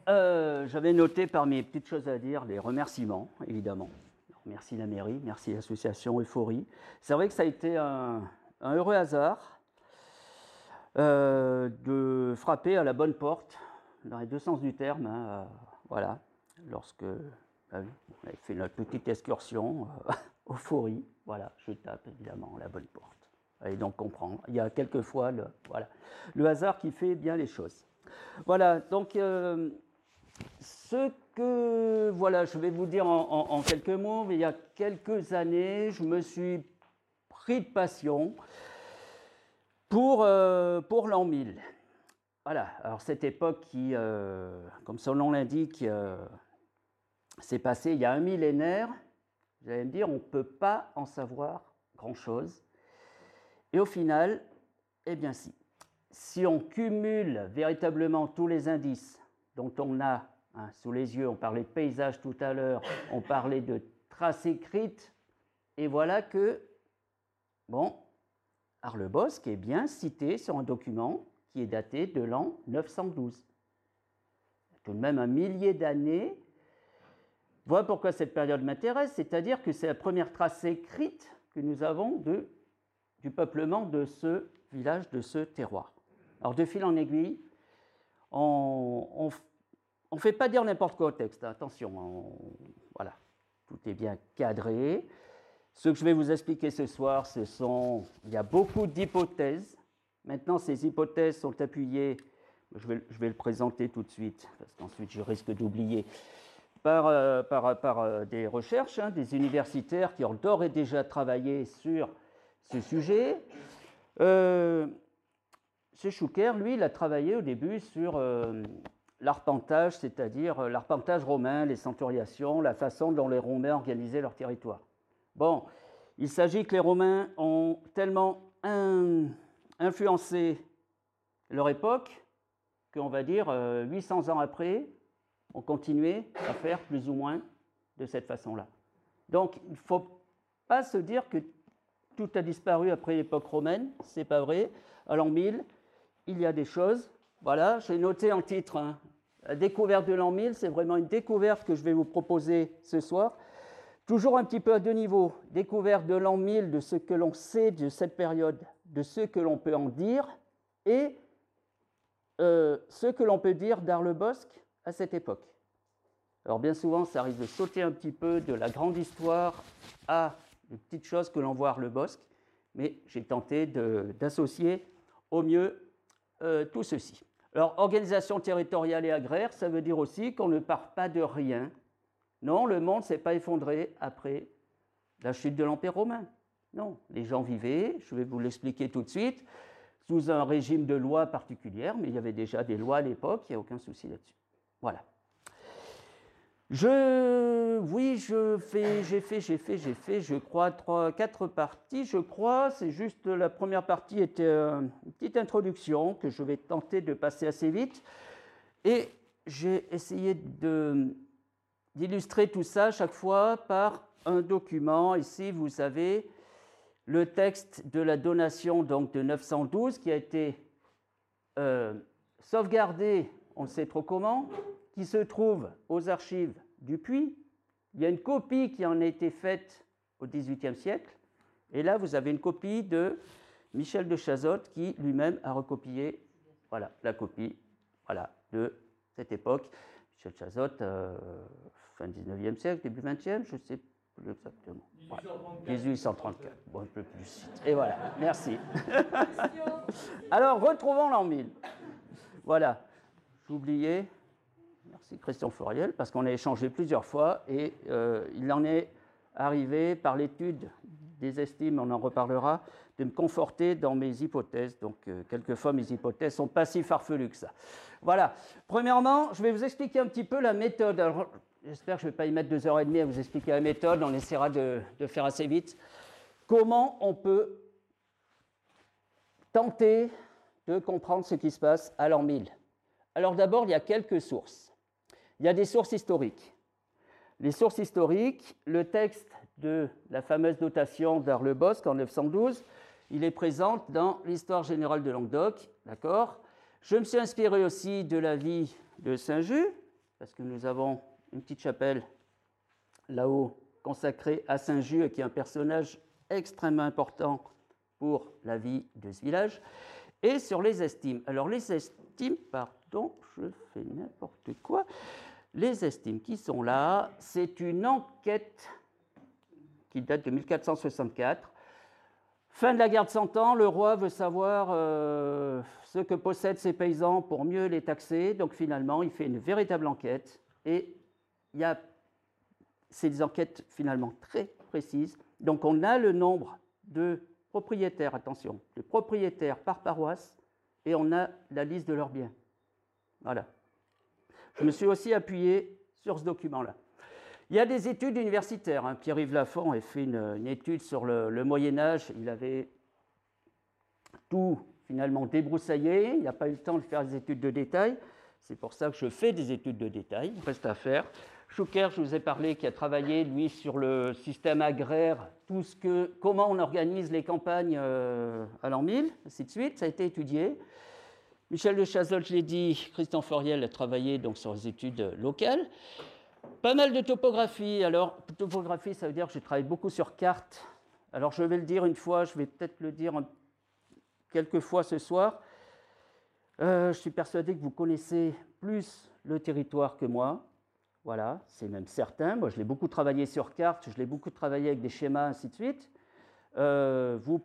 j'avais noté par mes petites choses à dire les remerciements, évidemment. Merci la mairie, merci l'association Euphorie. C'est vrai que ça a été un heureux hasard de frapper à la bonne porte, dans les deux sens du terme. Hein, voilà, lorsque on avait fait notre petite excursion, Euphorie, voilà, je tape évidemment à la bonne porte. Allez donc comprendre. Il y a quelquefois le hasard qui fait bien les choses. Voilà, donc ce que je vais vous dire en quelques mots, mais il y a quelques années, je me suis pris de passion pour l'an 1000. Voilà, alors cette époque qui, comme son nom l'indique, s'est passée il y a un millénaire. Vous allez me dire, on ne peut pas en savoir grand-chose. Et au final, eh bien si. Si on cumule véritablement tous les indices dont on a sous les yeux, on parlait de paysage tout à l'heure, on parlait de traces écrites, et voilà que, Arlebosc est bien cité sur un document qui est daté de l'an 912. Tout de même un millier d'années. Voilà pourquoi cette période m'intéresse, c'est-à-dire que c'est la première trace écrite que nous avons du peuplement de ce village, de ce terroir. Alors, de fil en aiguille, on ne fait pas dire n'importe quoi au texte, attention, voilà, tout est bien cadré. Ce que je vais vous expliquer ce soir, il y a beaucoup d'hypothèses. Maintenant, ces hypothèses sont appuyées, je vais le présenter tout de suite, parce qu'ensuite je risque d'oublier, par des recherches, des universitaires qui ont d'ores et déjà travaillé sur ce sujet. Ce Schucker, lui, il a travaillé au début sur l'arpentage, c'est-à-dire l'arpentage romain, les centuriations, la façon dont les Romains organisaient leur territoire. Bon, il s'agit que les Romains ont tellement influencé leur époque qu'on va dire 800 ans après, on continuait à faire plus ou moins de cette façon-là. Donc, il ne faut pas se dire que tout a disparu après l'époque romaine, c'est pas vrai. À l'an 1000, il y a des choses. Voilà, j'ai noté en titre, la découverte de l'an 1000, c'est vraiment une découverte que je vais vous proposer ce soir. Toujours un petit peu à deux niveaux. Découverte de l'an 1000, de ce que l'on sait de cette période, de ce que l'on peut en dire, et ce que l'on peut dire d'Arlebosc à cette époque. Alors bien souvent, ça risque de sauter un petit peu de la grande histoire à des petites choses que l'on voit à Arlebosc, mais j'ai tenté d'associer au mieux tout ceci. Alors, organisation territoriale et agraire, ça veut dire aussi qu'on ne part pas de rien. Non, le monde ne s'est pas effondré après la chute de l'Empire romain. Non, les gens vivaient, je vais vous l'expliquer tout de suite, sous un régime de lois particulières, mais il y avait déjà des lois à l'époque, il n'y a aucun souci là-dessus. Voilà. J'ai fait, je crois, 4 parties, je crois. C'est juste la première partie était une petite introduction que je vais tenter de passer assez vite. Et j'ai essayé d'illustrer tout ça chaque fois par un document. Ici, vous avez le texte de la donation donc, de 912 qui a été sauvegardé, on ne sait trop comment, qui se trouve aux archives du Puy. Il y a une copie qui en a été faite au XVIIIe siècle. Et là, vous avez une copie de Michel de Chazotte qui lui-même a recopié la copie de cette époque. Michel de Chazotte, fin 19e siècle, début 20e, je ne sais plus exactement. 1834, bon, un peu plus. Et voilà, merci. Alors, retrouvons l'an 1000. Voilà, j'oubliais. Merci Christian Fleuriel, parce qu'on a échangé plusieurs fois et il en est arrivé par l'étude des estimes, on en reparlera, de me conforter dans mes hypothèses. Donc, quelquefois, mes hypothèses ne sont pas si farfelues que ça. Voilà. Premièrement, je vais vous expliquer un petit peu la méthode. Alors, j'espère que je ne vais pas y mettre 2h30 à vous expliquer la méthode, on essaiera de faire assez vite. Comment on peut tenter de comprendre ce qui se passe à l'an 1000 ? Alors d'abord, il y a quelques sources. Il y a des sources historiques. Les sources historiques, le texte de la fameuse notation d'Arlebosc en 912, il est présent dans l'Histoire générale de Languedoc, d'accord ? Je me suis inspiré aussi de la vie de Saint-Just, parce que nous avons une petite chapelle là-haut consacrée à Saint-Just, qui est un personnage extrêmement important pour la vie de ce village, et sur les estimes. Alors les estimes, pardon, je fais n'importe quoi, les estimes qui sont là, c'est une enquête qui date de 1464. Fin de la guerre de Cent Ans, le roi veut savoir ce que possèdent ces paysans pour mieux les taxer, donc finalement il fait une véritable enquête, et c'est des enquêtes finalement très précises. Donc on a le nombre de propriétaires, attention, de propriétaires par paroisse, et on a la liste de leurs biens. Voilà. Je me suis aussi appuyé sur ce document-là. Il y a des études universitaires. Hein. Pierre-Yves Lafont a fait une étude sur le Moyen-Âge. Il avait tout finalement débroussaillé. Il n'a pas eu le temps de faire des études de détail. C'est pour ça que je fais des études de détail. Il reste à faire. Schucker, je vous ai parlé, qui a travaillé, lui, sur le système agraire, comment on organise les campagnes à l'an 1000, ainsi de suite. Ça a été étudié. Michel de Chazolles, je l'ai dit, Christian Foriel a travaillé donc, sur les études locales. Pas mal de topographie. Alors, topographie, ça veut dire que je travaille beaucoup sur cartes. Alors, je vais le dire une fois, je vais peut-être le dire quelques fois ce soir. Je suis persuadé que vous connaissez plus le territoire que moi. Voilà, c'est même certain. Moi, je l'ai beaucoup travaillé sur carte, je l'ai beaucoup travaillé avec des schémas, ainsi de suite. Vous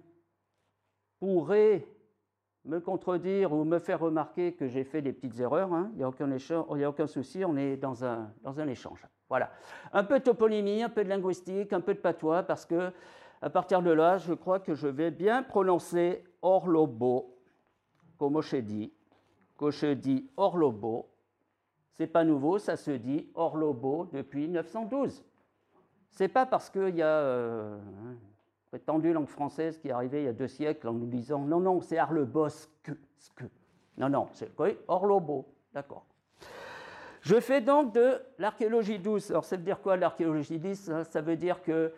pourrez me contredire ou me faire remarquer que j'ai fait des petites erreurs. Hein. Il n'y a aucun souci, on est dans un échange. Voilà. Un peu de toponymie, un peu de linguistique, un peu de patois, parce que à partir de là, je crois que je vais bien prononcer Orlobo, comme je dis. Quand je dis Orlobo, c'est pas nouveau, ça se dit Orlobo depuis 912. C'est pas parce qu'il y a prétendue langue française qui est arrivée il y a 2 siècles en nous disant non, non, c'est Arlebosque. Non, non, c'est Orlobo, d'accord. Je fais donc de l'archéologie douce. Alors, ça veut dire quoi l'archéologie douce? Ça veut dire que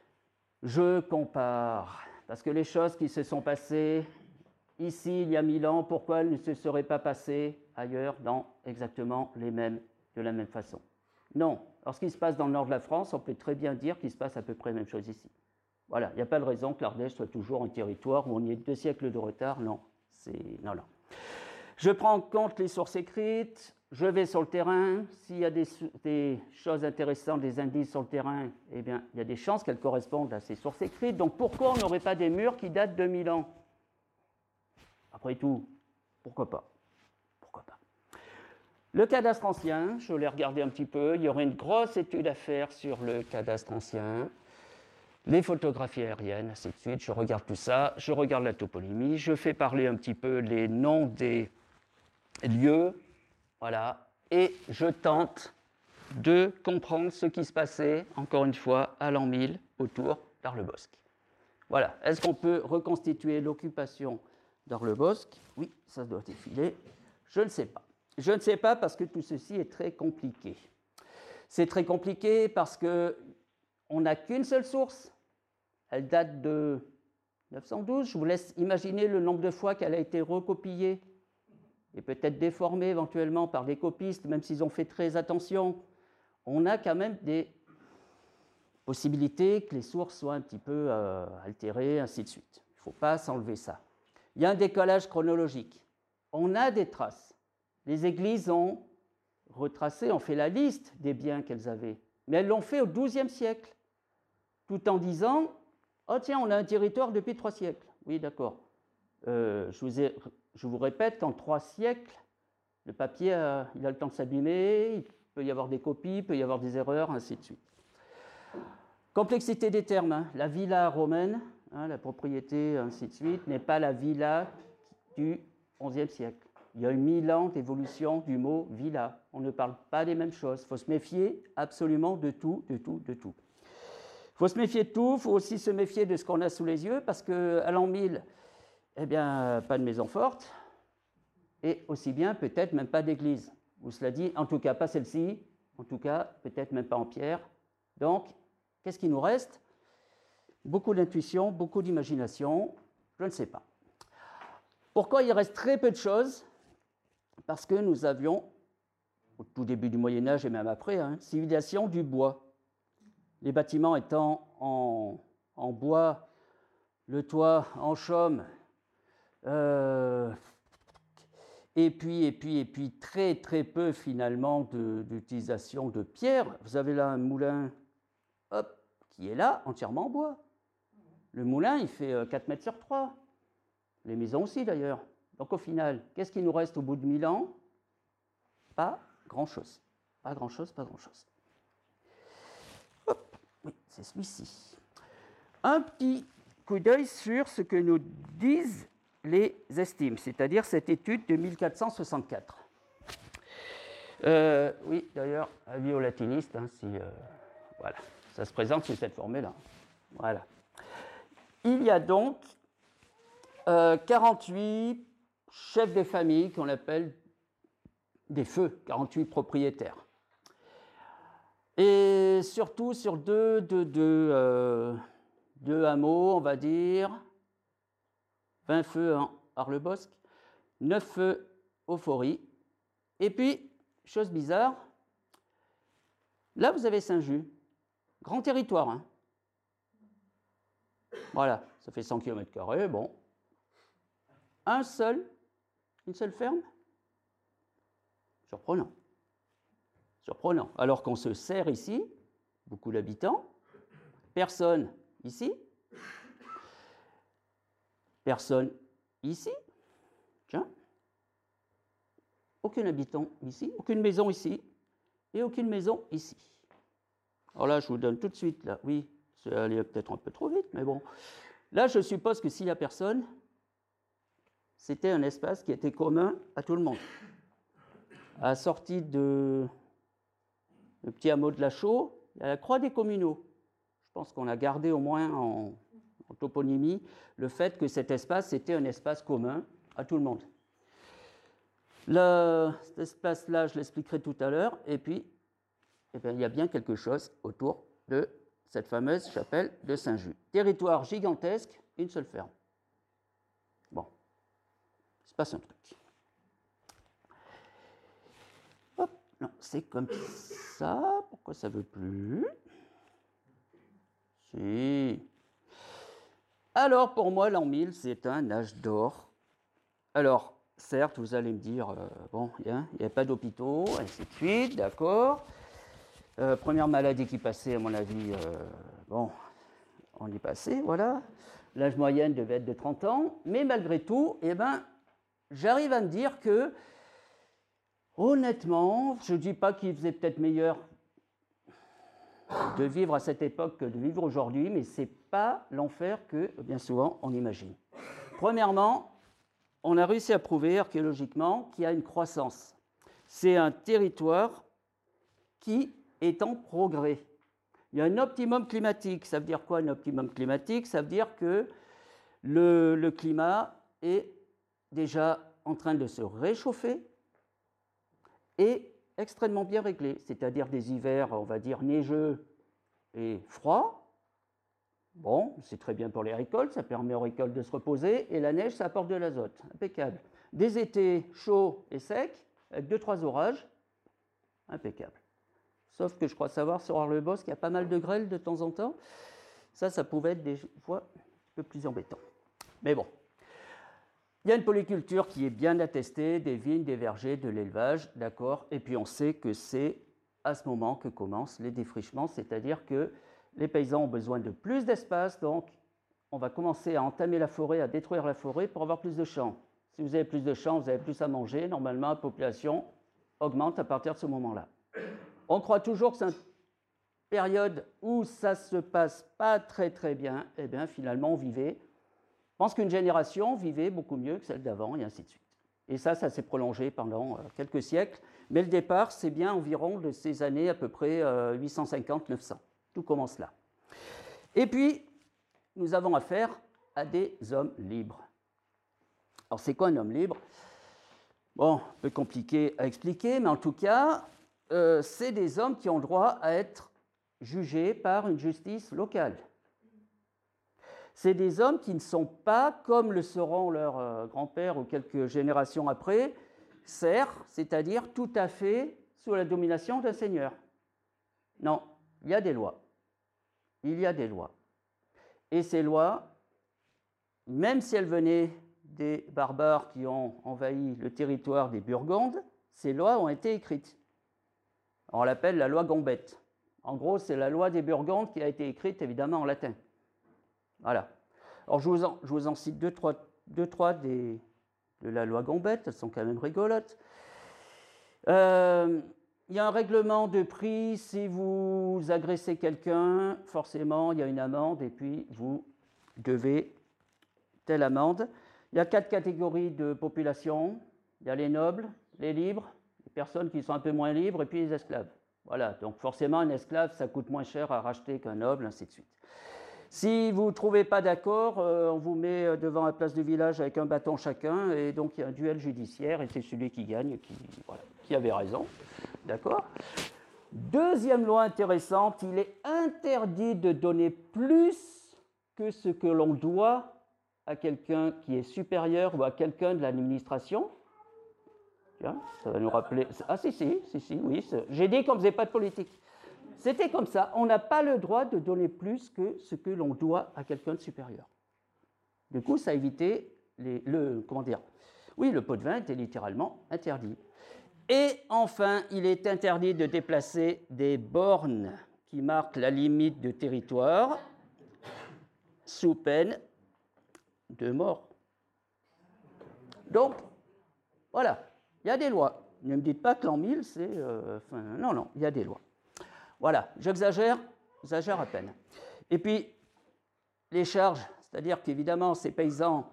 je compare. Parce que les choses qui se sont passées ici, il y a 1000 ans, pourquoi elles ne se seraient pas passées ailleurs dans exactement de la même façon? Non. Alors, ce qui se passe dans le nord de la France, on peut très bien dire qu'il se passe à peu près la même chose ici. Voilà, il n'y a pas de raison que l'Ardèche soit toujours un territoire où on y est 2 siècles de retard. Non, non. Je prends en compte les sources écrites, je vais sur le terrain. S'il y a des choses intéressantes, des indices sur le terrain, eh bien, il y a des chances qu'elles correspondent à ces sources écrites. Donc, pourquoi on n'aurait pas des murs qui datent de 1000 ans? Après tout, pourquoi pas? Pourquoi pas? Le cadastre ancien, je l'ai regardé un petit peu. Il y aurait une grosse étude à faire sur le cadastre ancien. Les photographies aériennes, ainsi de suite, je regarde tout ça, je regarde la toponymie, je fais parler un petit peu les noms des lieux, voilà, et je tente de comprendre ce qui se passait, encore une fois, à l'an 1000, autour d'Arlebosc. Voilà, est-ce qu'on peut reconstituer l'occupation d'Arlebosc? Oui, ça doit défiler, je ne sais pas. Je ne sais pas parce que tout ceci est très compliqué. C'est très compliqué parce que on n'a qu'une seule source, elle date de 912, je vous laisse imaginer le nombre de fois qu'elle a été recopiée et peut-être déformée éventuellement par des copistes, même s'ils ont fait très attention. On a quand même des possibilités que les sources soient un petit peu altérées, ainsi de suite. Il ne faut pas s'enlever ça. Il y a un décalage chronologique. On a des traces. Les églises ont retracé, ont fait la liste des biens qu'elles avaient, mais elles l'ont fait au XIIe siècle, tout en disant « Oh tiens, on a un territoire depuis 3 siècles. » Oui, d'accord. Je vous répète qu'en 3 siècles, le papier il a le temps de s'abîmer, il peut y avoir des copies, il peut y avoir des erreurs, ainsi de suite. Complexité des termes. Hein. La villa romaine, la propriété, ainsi de suite, n'est pas la villa du XIe siècle. Il y a eu 1000 ans d'évolution du mot villa. On ne parle pas des mêmes choses. Il faut se méfier absolument de tout, de tout, de tout. Il faut se méfier de tout, il faut aussi se méfier de ce qu'on a sous les yeux, parce qu'à l'an 1000, eh bien, pas de maison forte, et aussi bien, peut-être même pas d'église. Ou cela dit, en tout cas, pas celle-ci, en tout cas, peut-être même pas en pierre. Donc, qu'est-ce qui nous reste? Beaucoup d'intuition, beaucoup d'imagination, je ne sais pas. Pourquoi il reste très peu de choses? Parce que nous avions, au tout début du Moyen-Âge et même après, hein, civilisation du bois. Les bâtiments étant en bois, le toit en chaume, et puis très très peu finalement d'utilisation de pierre. Vous avez là un moulin, hop, qui est là, entièrement en bois. Le moulin, il fait 4 mètres sur 3. Les maisons aussi d'ailleurs. Donc au final, qu'est-ce qui nous reste au bout de 1000 ans? Pas grand-chose. Pas grand-chose, pas grand-chose. Hop, oui, c'est celui-ci. Un petit coup d'œil sur ce que nous disent les estimes, c'est-à-dire cette étude de 1464. Oui, d'ailleurs, avis aux latinistes, hein, si, voilà, ça se présente sous cette formule-là. Voilà. Il y a donc 48 chefs de famille qu'on appelle des feux, 48 propriétaires. Et surtout sur deux hameaux, on va dire, 20 feux en Arlebosc, 9 feux au Faury. Et puis, chose bizarre, là vous avez Saint-Just, grand territoire. Hein. Voilà, ça fait 100 km², bon. Une seule ferme? Surprenant. Surprenant. Alors qu'on se sert ici, beaucoup d'habitants, personne ici, personne ici, tiens, aucun habitant ici, aucune maison ici, et aucune maison ici. Alors là, je vous donne tout de suite, là, oui, c'est allé peut-être un peu trop vite, mais bon. Là, je suppose que s'il n'y a personne, c'était un espace qui était commun à tout le monde. À la sortie de le petit hameau de la Chaux, il y a la croix des communaux. Je pense qu'on a gardé au moins en toponymie le fait que cet espace était un espace commun à tout le monde. Cet espace-là, je l'expliquerai tout à l'heure, et puis eh bien, il y a bien quelque chose autour de cette fameuse chapelle de Saint-Just. Territoire gigantesque, une seule ferme. Bon, il se passe un truc. Hop, non, c'est comme ça. Pourquoi ça ne veut plus? Si. Alors, pour moi, l'an 1000, c'est un âge d'or. Alors, certes, vous allez me dire, bon, il n'y a pas d'hôpitaux, ainsi de suite, d'accord. Première maladie qui passait, à mon avis, bon, on y passait, voilà. L'âge moyen devait être de 30 ans, mais malgré tout, eh ben, j'arrive à me dire que, honnêtement, je ne dis pas qu'il faisait peut-être meilleur de vivre à cette époque que de vivre aujourd'hui, mais ce n'est pas l'enfer que, bien souvent, on imagine. Premièrement, on a réussi à prouver archéologiquement qu'il y a une croissance. C'est un territoire qui est en progrès. Il y a un optimum climatique. Ça veut dire quoi, un optimum climatique? Ça veut dire que le climat est déjà en train de se réchauffer et extrêmement bien réglé, c'est-à-dire des hivers, on va dire, neigeux et froids. Bon, c'est très bien pour les récoltes, ça permet aux récoltes de se reposer, et la neige, ça apporte de l'azote, impeccable. Des étés chauds et secs, avec 2-3 orages, impeccable. Sauf que je crois savoir sur Arlebosc qu'il y a pas mal de grêle de temps en temps. Ça pouvait être des fois un peu plus embêtant. Mais bon. Il y a une polyculture qui est bien attestée, des vignes, des vergers, de l'élevage, d'accord. Et puis on sait que c'est à ce moment que commencent les défrichements, c'est-à-dire que les paysans ont besoin de plus d'espace, donc on va commencer à entamer la forêt, à détruire la forêt pour avoir plus de champs. Si vous avez plus de champs, vous avez plus à manger. Normalement, la population augmente à partir de ce moment-là. On croit toujours que c'est une période où ça ne se passe pas très très bien. Eh bien, finalement, on vivait. Je pense qu'une génération vivait beaucoup mieux que celle d'avant, et ainsi de suite. Et ça s'est prolongé pendant quelques siècles. Mais le départ, c'est bien environ de ces années à peu près 850-900. Tout commence là. Et puis, nous avons affaire à des hommes libres. Alors, c'est quoi un homme libre? Bon, un peu compliqué à expliquer, mais en tout cas, c'est des hommes qui ont le droit à être jugés par une justice locale. C'est des hommes qui ne sont pas, comme le seront leurs grands-pères ou quelques générations après, serfs, c'est-à-dire tout à fait sous la domination d'un seigneur. Non, il y a des lois. Il y a des lois. Et ces lois, même si elles venaient des barbares qui ont envahi le territoire des Burgondes, ces lois ont été écrites. On l'appelle la loi Gombette. En gros, c'est la loi des Burgondes qui a été écrite évidemment en latin. Voilà. Alors, je vous en cite deux, trois de la loi Gombette, elles sont quand même rigolotes. Il y a un règlement de prix, si vous agressez quelqu'un, forcément, il y a une amende, et puis vous devez telle amende. Il y a 4 catégories de population. Il y a les nobles, les libres, les personnes qui sont un peu moins libres, et puis les esclaves. Voilà, donc forcément, un esclave, ça coûte moins cher à racheter qu'un noble, ainsi de suite. Si vous ne trouvez pas d'accord, on vous met devant la place du village avec un bâton chacun, et donc il y a un duel judiciaire, et c'est celui qui gagne qui avait raison. D'accord ? Deuxième loi intéressante, il est interdit de donner plus que ce que l'on doit à quelqu'un qui est supérieur ou à quelqu'un de l'administration. Tiens, ça va nous rappeler... Ah si, oui, j'ai dit qu'on ne faisait pas de politique. C'était comme ça, on n'a pas le droit de donner plus que ce que l'on doit à quelqu'un de supérieur. Du coup, ça a évité le pot de vin était littéralement interdit. Et enfin, il est interdit de déplacer des bornes qui marquent la limite de territoire sous peine de mort. Donc, voilà, il y a des lois. Ne me dites pas que l'an 1000, c'est... non, il y a des lois. Voilà, j'exagère à peine. Et puis, les charges, c'est-à-dire qu'évidemment, ces paysans,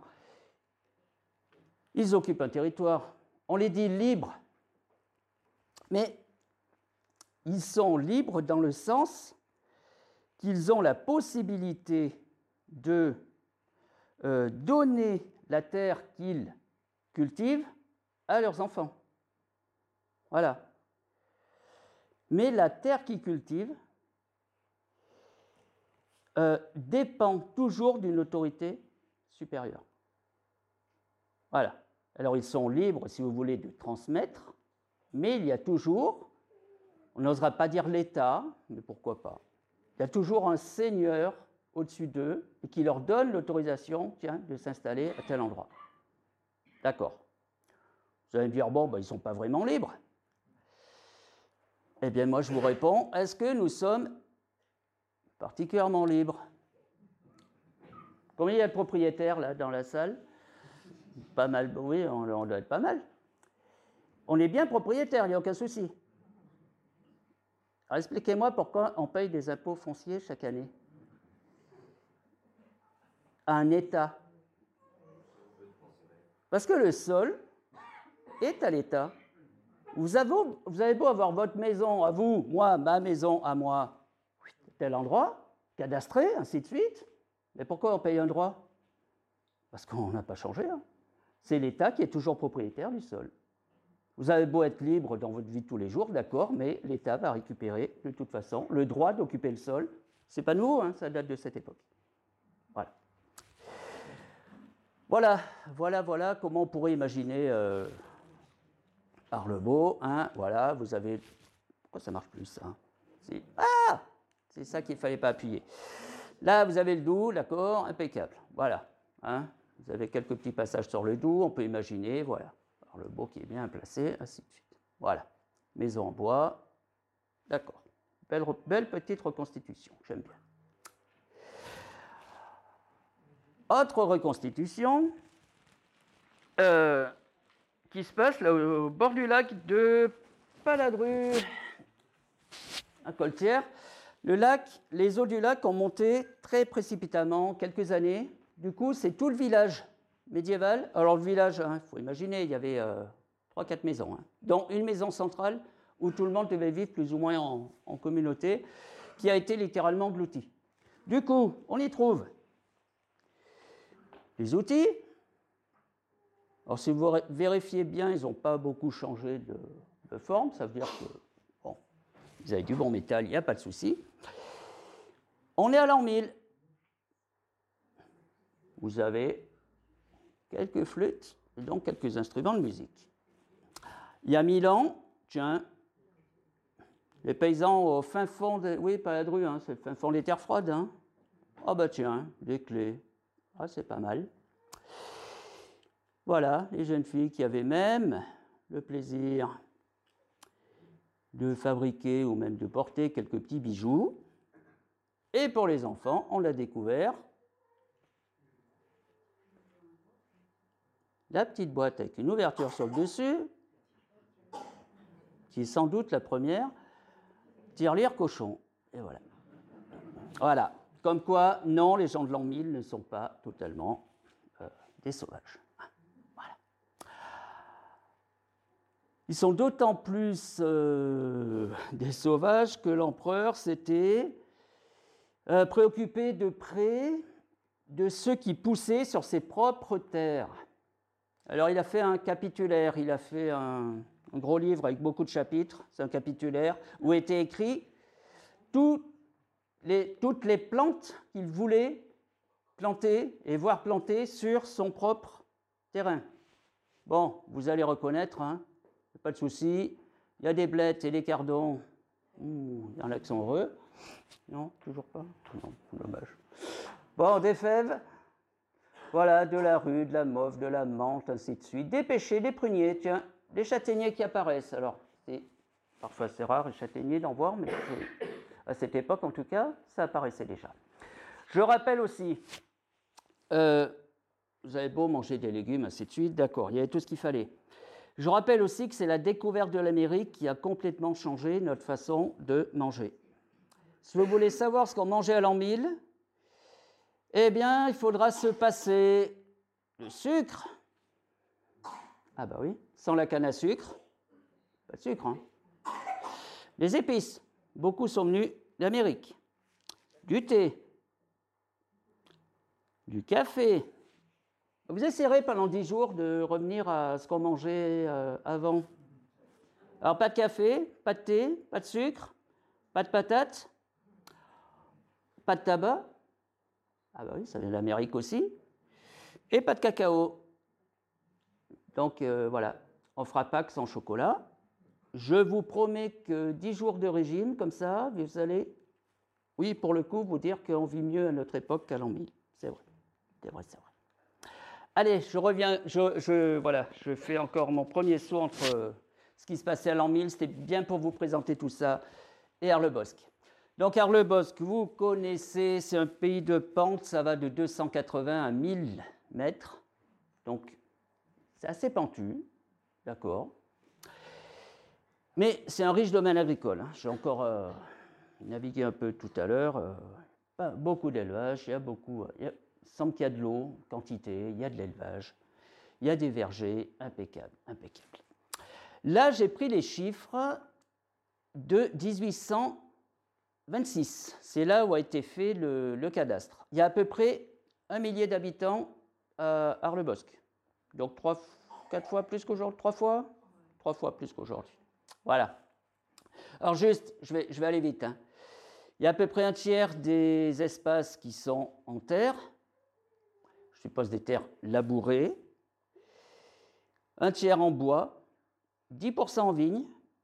ils occupent un territoire, on les dit libres, mais ils sont libres dans le sens qu'ils ont la possibilité de donner la terre qu'ils cultivent à leurs enfants. Voilà. Mais la terre qu'ils cultivent dépend toujours d'une autorité supérieure. Voilà. Alors ils sont libres, si vous voulez, de transmettre, mais il y a toujours, on n'osera pas dire l'État, mais pourquoi pas, il y a toujours un seigneur au-dessus d'eux et qui leur donne l'autorisation, de s'installer à tel endroit. D'accord. Vous allez me dire, bon, ils ne sont pas vraiment libres. Eh bien, moi, je vous réponds, est-ce que nous sommes particulièrement libres? Combien il y a de propriétaires, là, dans la salle? Pas mal, oui, on doit être pas mal. On est bien propriétaire, il n'y a aucun souci. Alors, expliquez-moi pourquoi on paye des impôts fonciers chaque année à un État. Parce que le sol est à l'État. Vous avez beau avoir votre maison à vous, moi, ma maison à moi, tel endroit, cadastré, ainsi de suite. Mais pourquoi on paye un droit? Parce qu'on n'a pas changé. C'est l'État qui est toujours propriétaire du sol. Vous avez beau être libre dans votre vie de tous les jours, d'accord, mais l'État va récupérer de toute façon le droit d'occuper le sol. C'est pas nouveau, ça date de cette époque. Voilà comment on pourrait imaginer Arlebot. Voilà, vous avez... Pourquoi ça marche plus, ça? C'est ça qu'il ne fallait pas appuyer. Là, vous avez le Doubs, d'accord, impeccable. Voilà. Vous avez quelques petits passages sur le Doubs, on peut imaginer, voilà. Arlebot qui est bien placé, ainsi de suite. Voilà. Maison en bois, d'accord. Belle petite reconstitution, j'aime bien. Autre reconstitution qui se passe là, au bord du lac de Paladru, à Coltière. Les eaux du lac ont monté très précipitamment quelques années. Du coup, c'est tout le village médiéval. Alors le village, il faut imaginer, il y avait 3-4 maisons, dont une maison centrale où tout le monde devait vivre plus ou moins en communauté, qui a été littéralement engloutie. Du coup, on y trouve les outils. Alors si vous vérifiez bien, ils n'ont pas beaucoup changé de forme, ça veut dire que vous avez du bon métal, il n'y a pas de souci. On est à l'an 1000. Vous avez quelques flûtes et donc quelques instruments de musique. Il y a 1000 ans, Les paysans au fin fond, oui, pas la Drue, hein, c'est le fin fond des terres froides. Hein. Oh bah tiens, des clés. Ah, c'est pas mal. Voilà, les jeunes filles qui avaient même le plaisir de fabriquer ou même de porter quelques petits bijoux. Et pour les enfants, on l'a découvert. La petite boîte avec une ouverture sur le dessus, qui est sans doute la première tirelire cochon. Et voilà. Voilà. Comme quoi, non, les gens de l'an 1000 ne sont pas totalement des sauvages. Voilà. Ils sont d'autant plus des sauvages que l'empereur s'était préoccupé de près de ceux qui poussaient sur ses propres terres. Alors, il a fait un capitulaire, il a fait un gros livre avec beaucoup de chapitres, c'est un capitulaire, où étaient écrits toutes les plantes qu'il voulait planter et voir planter sur son propre terrain. Bon, vous allez reconnaître, hein, pas de souci, il y a des blettes et des cardons, il y en a qui sont heureux. Non, toujours pas? Non, dommage. Bon, des fèves, voilà, de la rue, de la mauve, de la menthe, ainsi de suite. Des pêchers, des pruniers, tiens, des châtaigniers qui apparaissent. Alors, parfois c'est rare, les châtaigniers d'en voir, mais à cette époque, en tout cas, ça apparaissait déjà. Je rappelle aussi, vous avez beau manger des légumes, ainsi de suite, d'accord, il y avait tout ce qu'il fallait. Je rappelle aussi que c'est la découverte de l'Amérique qui a complètement changé notre façon de manger. Si vous voulez savoir ce qu'on mangeait à l'an 1000, eh bien, il faudra se passer le sucre. Ah bah oui, sans la canne à sucre, pas de sucre. Hein. Les épices, beaucoup sont venus d'Amérique. Du thé, du café. Vous essayerez pendant 10 jours de revenir à ce qu'on mangeait avant. Alors, pas de café, pas de thé, pas de sucre, pas de patates, pas de tabac. Ah bah oui, ça vient d'Amérique aussi. Et pas de cacao. Donc voilà, on fera Pâques sans chocolat. Je vous promets que 10 jours de régime, comme ça, vous allez, oui, pour le coup, vous dire qu'on vit mieux à notre époque qu'à l'an 1000. C'est vrai, c'est vrai, c'est vrai. Allez, je reviens, voilà, je fais encore mon premier saut entre ce qui se passait à l'an 1000, c'était bien pour vous présenter tout ça, et Arlebosc. Donc Arlebosc, vous connaissez, c'est un pays de pente, ça va de 280 à 1000 mètres, donc c'est assez pentu, d'accord. Mais c'est un riche domaine agricole, hein. J'ai encore navigué un peu tout à l'heure, beaucoup d'élevage, il semble qu'il y a de l'eau, quantité, il y a de l'élevage, il y a des vergers, impeccable, impeccable. Là, j'ai pris les chiffres de 1826. C'est là où a été fait le cadastre. Il y a à peu près 1 millier d'habitants à Arlebosc. Donc 4 fois plus qu'aujourd'hui, 3 fois plus qu'aujourd'hui. Voilà. Alors juste, je vais aller vite. Hein. Il y a à peu près un tiers des espaces qui sont en terre. Je suppose des terres labourées, un tiers en bois, 10% en vigne.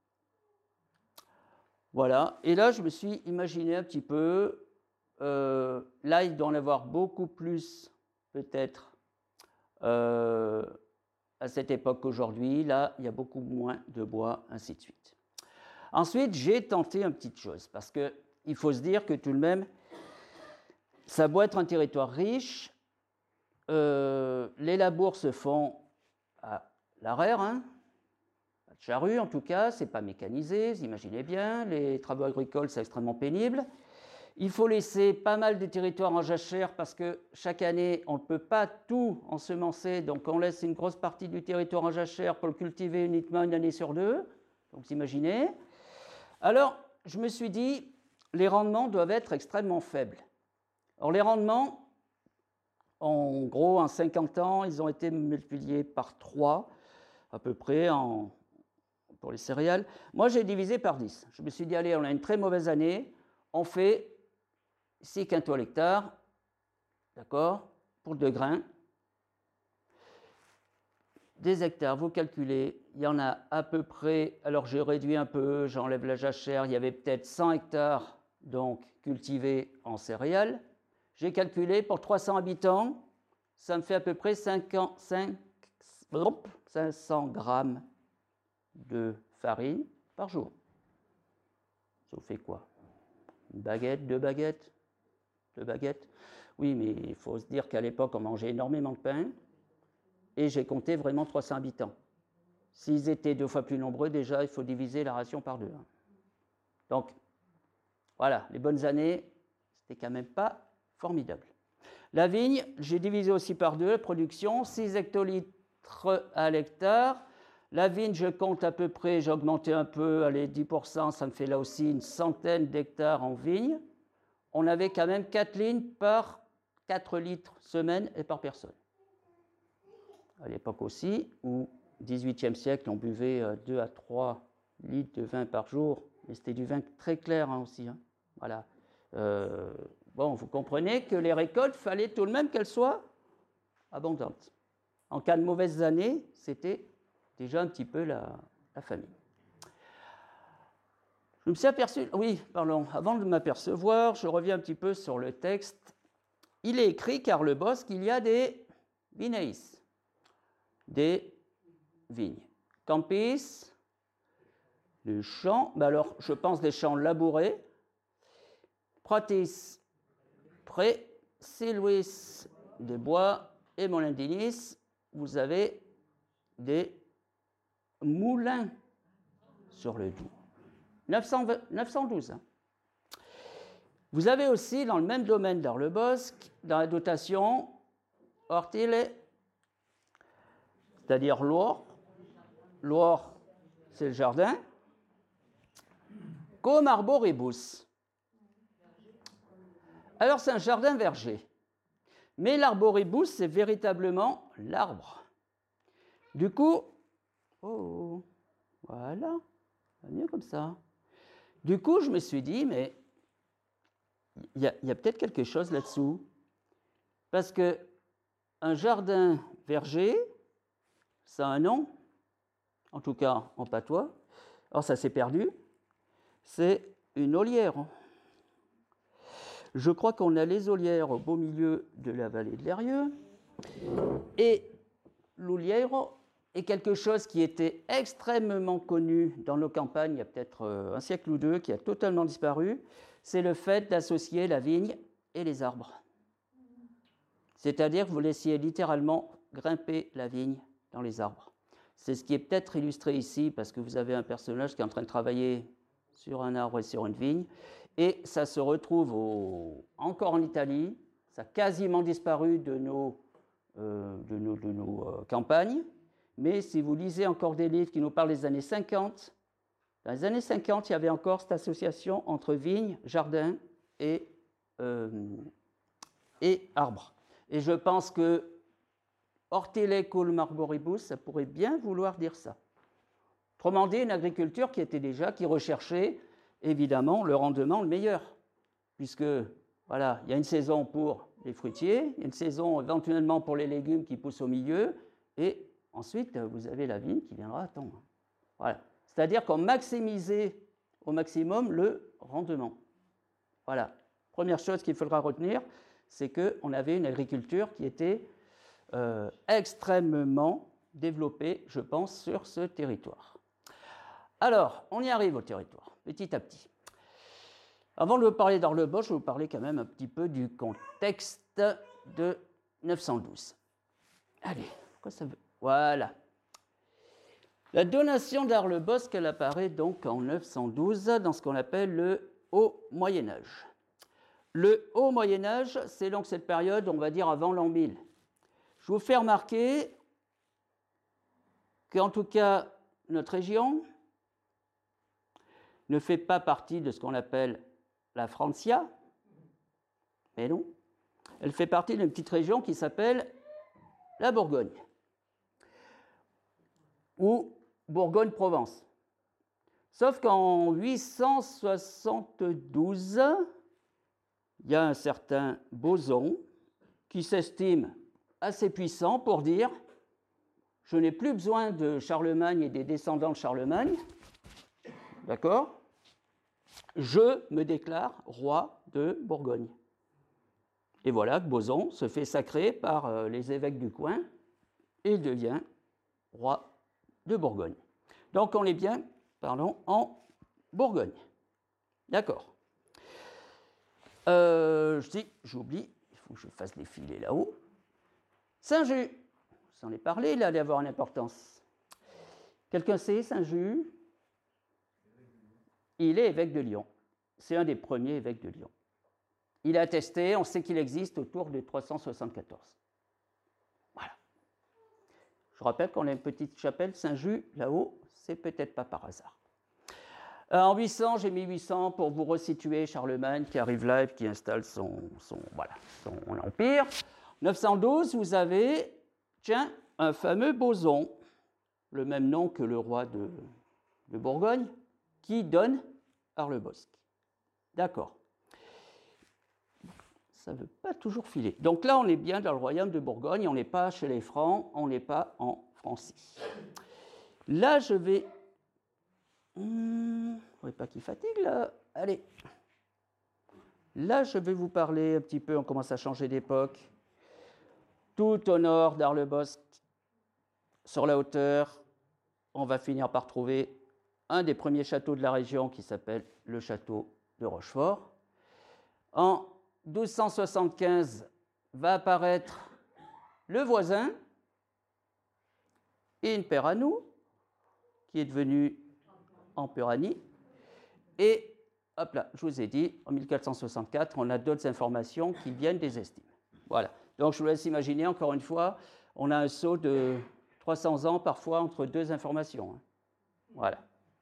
Voilà, et là je me suis imaginé un petit peu, là il doit en avoir beaucoup plus peut-être à cette époque qu'aujourd'hui, là il y a beaucoup moins de bois, ainsi de suite. Ensuite j'ai tenté une petite chose, parce qu'il faut se dire que tout de même, ça doit être un territoire riche. Les labours se font à l'arrière, hein, pas de charrue en tout cas, c'est pas mécanisé, vous imaginez bien, les travaux agricoles c'est extrêmement pénible. Il faut laisser pas mal de territoires en jachère parce que chaque année on ne peut pas tout ensemencer, donc on laisse une grosse partie du territoire en jachère pour le cultiver uniquement une année sur deux, donc vous imaginez. Alors je me suis dit, les rendements doivent être extrêmement faibles. Or les rendements, en gros, en 50 ans, ils ont été multipliés par 3, à peu près, pour les céréales. Moi, j'ai divisé par 10. Je me suis dit, allez, on a une très mauvaise année, on fait 6 quintaux à l'hectare, d'accord, pour 2 grains. des hectares, vous calculez, il y en a à peu près, alors j'ai réduit un peu, j'enlève la jachère, il y avait peut-être 100 hectares donc cultivés en céréales. J'ai calculé pour 300 habitants, ça me fait à peu près 500 grammes de farine par jour. Ça vous fait quoi? Une baguette, 2 baguettes? 2 baguettes? Oui, mais il faut se dire qu'à l'époque, on mangeait énormément de pain, et j'ai compté vraiment 300 habitants. S'ils étaient 2 fois plus nombreux, déjà, il faut diviser la ration par 2. Donc, voilà, les bonnes années, c'était quand même pas formidable. La vigne, j'ai divisé aussi par 2, la production, 6 hectolitres à l'hectare. La vigne, je compte à peu près, j'ai augmenté un peu, allez, 10%, ça me fait là aussi une centaine d'hectares en vigne. On avait quand même 4 lignes par 4 litres semaine et par personne. À l'époque aussi, où au XVIIIe siècle, on buvait 2 à 3 litres de vin par jour, mais c'était du vin très clair aussi. Voilà. Bon, vous comprenez que les récoltes, fallait tout de même qu'elles soient abondantes. En cas de mauvaises années, c'était déjà un petit peu la famine. Je me suis aperçu, oui, pardon, avant de m'apercevoir, je reviens un petit peu sur le texte. Il est écrit, Karl Bosch, qu'il y a des vineis, des vignes. Campis, les champs, ben alors je pense des champs labourés. Pratis, pré, Siluis, des bois, et Molendinis, vous avez des moulins sur le Doubs. 912. Vous avez aussi, dans le même domaine d'Arlebosc, dans la dotation, Ortile, c'est-à-dire l'Our. L'Our, c'est le jardin. Comme arboribus. Alors, c'est un jardin verger. Mais l'arboribus, c'est véritablement l'arbre. Du coup, voilà, mieux comme ça. Du coup, je me suis dit, mais il y a peut-être quelque chose là-dessous. Parce que un jardin verger, ça a un nom, en tout cas en patois. Alors ça s'est perdu. C'est une olière. Je crois qu'on a les olières au beau milieu de la vallée de l'Eyrieux. Et l'olière est quelque chose qui était extrêmement connu dans nos campagnes il y a peut-être un siècle ou deux, qui a totalement disparu. C'est le fait d'associer la vigne et les arbres. C'est-à-dire que vous laissiez littéralement grimper la vigne dans les arbres. C'est ce qui est peut-être illustré ici, parce que vous avez un personnage qui est en train de travailler sur un arbre et sur une vigne, et ça se retrouve encore en Italie, ça a quasiment disparu de nos campagnes, mais si vous lisez encore des livres qui nous parlent des années 50, dans les années 50, il y avait encore cette association entre vigne, jardin et arbres. Et je pense que Ortile culum arboribus, ça pourrait bien vouloir dire ça. Autrement dit, une agriculture qui recherchait évidemment le rendement le meilleur, puisque voilà, il y a une saison pour les fruitiers, il y a une saison éventuellement pour les légumes qui poussent au milieu, et ensuite vous avez la vigne qui viendra à temps. Voilà. C'est-à-dire qu'on maximisait au maximum le rendement. Voilà. Première chose qu'il faudra retenir, c'est qu'on avait une agriculture qui était extrêmement développée, je pense, sur ce territoire. Alors, on y arrive au territoire, petit à petit. Avant de vous parler d'Arlebosc, je vais vous parler quand même un petit peu du contexte de 912. Allez, quoi ça veut? Voilà. La donation d'Arlebosc, elle apparaît donc en 912 dans ce qu'on appelle le Haut Moyen-Âge. Le Haut Moyen-Âge, c'est donc cette période, on va dire, avant l'an 1000. Je vous fais remarquer qu'en tout cas, notre région ne fait pas partie de ce qu'on appelle la Francia, mais non, elle fait partie d'une petite région qui s'appelle la Bourgogne, ou Bourgogne-Provence. Sauf qu'en 872, il y a un certain Boson qui s'estime assez puissant pour dire je n'ai plus besoin de Charlemagne et des descendants de Charlemagne, d'accord? Je me déclare roi de Bourgogne. Et voilà que Boson se fait sacrer par les évêques du coin et il devient roi de Bourgogne. Donc on est bien, pardon, en Bourgogne. D'accord. J'oublie, il faut que je fasse les filets là-haut. Saint-Just, j'en ai parlé, il allait avoir une importance. Quelqu'un sait, Saint-Just? Il est évêque de Lyon. C'est un des premiers évêques de Lyon. Il est attesté, on sait qu'il existe autour de 374. Voilà. Je rappelle qu'on a une petite chapelle Saint-Just là-haut, c'est peut-être pas par hasard. En 800, j'ai mis 800 pour vous resituer Charlemagne qui arrive là et qui installe son empire. 912, vous avez, un fameux Boson, le même nom que le roi de Bourgogne, qui donne Arlebosc. D'accord. Ça ne veut pas toujours filer. Donc là, on est bien dans le royaume de Bourgogne, on n'est pas chez les Francs, on n'est pas en Francie. Là, je vais... il ne faudrait pas qu'il fatigue, là. Allez. Là, je vais vous parler un petit peu, on commence à changer d'époque. Tout au nord d'Arlebosc, sur la hauteur, on va finir par trouver un des premiers châteaux de la région qui s'appelle le château de Rochefort. En 1275 va apparaître le voisin, Inperanou, qui est devenu Empuranie. Et hop là, je vous ai dit, en 1464, on a d'autres informations qui viennent des estimes. Voilà. Donc je vous laisse imaginer, encore une fois, on a un saut de 300 ans parfois entre deux informations. Voilà.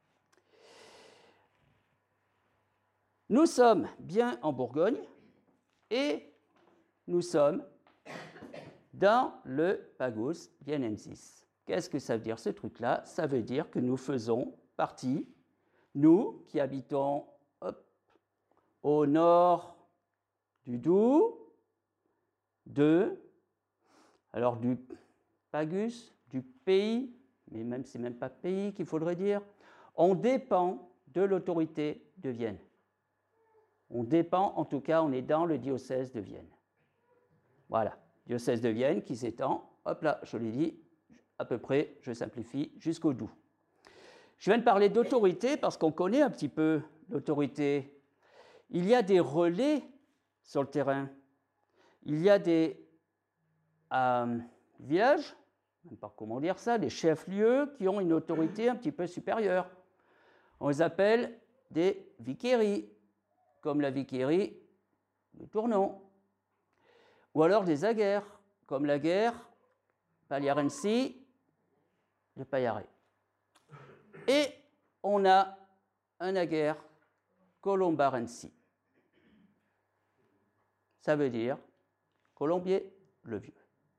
Nous sommes bien en Bourgogne et nous sommes dans le Pagus Vienensis. Qu'est-ce que ça veut dire ce truc-là? Ça veut dire que nous faisons partie, nous qui habitons au nord du Doubs, alors du Pagus, du pays, mais même c'est même pas pays qu'il faudrait dire, on dépend de l'autorité de Vienne. On dépend, en tout cas, on est dans le diocèse de Vienne. Voilà, diocèse de Vienne qui s'étend, hop là, je l'ai dit, à peu près, je simplifie, jusqu'au Doubs. Je viens de parler d'autorité parce qu'on connaît un petit peu l'autorité. Il y a des relais sur le terrain. Il y a des villages, même pas comment dire ça, des chefs-lieux qui ont une autorité un petit peu supérieure. On les appelle des vicairies, comme la vicairie de Tournon. Ou alors des aguerres, comme la guerre Pagliarensi de Paillare. Et on a un aguerre Colombarensi. Ça veut dire Colombier le Vieux.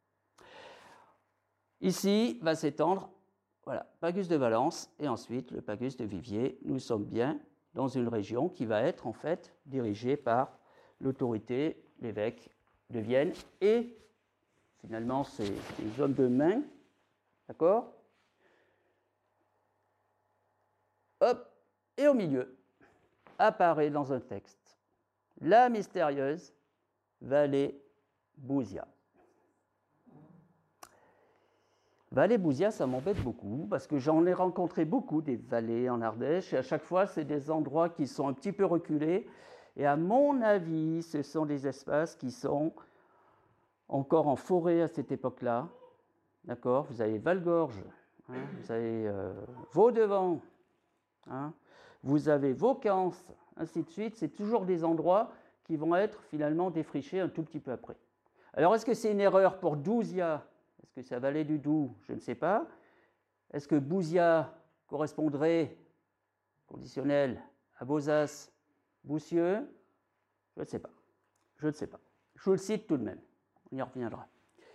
Ici va s'étendre, voilà, Pagus de Valence et ensuite le Pagus de Viviers. Nous sommes bien dans une région qui va être en fait dirigée par l'autorité, l'évêque de Vienne et finalement ces hommes de main, d'accord? Hop, et au milieu apparaît dans un texte la mystérieuse vallée Bouzia. Vallée Bouzia, ça m'embête beaucoup parce que j'en ai rencontré beaucoup des vallées en Ardèche et à chaque fois, c'est des endroits qui sont un petit peu reculés et à mon avis, ce sont des espaces qui sont encore en forêt à cette époque-là. D'accord? Vous avez Valgorge, hein, vous avez Vaudevant, hein, vous avez Vaucance, ainsi de suite. C'est toujours des endroits qui vont être finalement défrichés un tout petit peu après. Alors, est-ce que c'est une erreur pour Douzia? Est-ce que c'est la vallée du Doubs? Je ne sais pas. Est-ce que Bouzia correspondrait, conditionnel, à Beauzas, Boussieux? Je ne sais pas. Je ne sais pas. Je vous le cite tout de même. On y reviendra.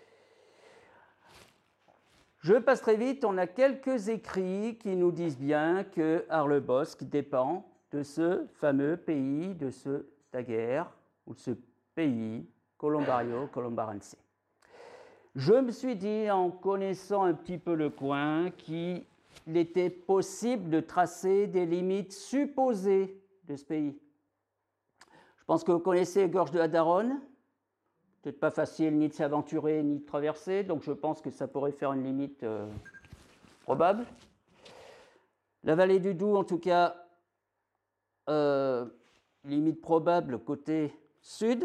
Je passe très vite. On a quelques écrits qui nous disent bien que Arlebosc dépend de ce fameux pays, de ce daguerre, ou de ce pays, Colombario Colombarense. Je me suis dit, en connaissant un petit peu le coin, qu'il était possible de tracer des limites supposées de ce pays. Je pense que vous connaissez les gorges de la Daronne. Peut-être pas facile ni de s'aventurer ni de traverser, donc je pense que ça pourrait faire une limite probable. La vallée du Doubs, en tout cas, limite probable côté sud.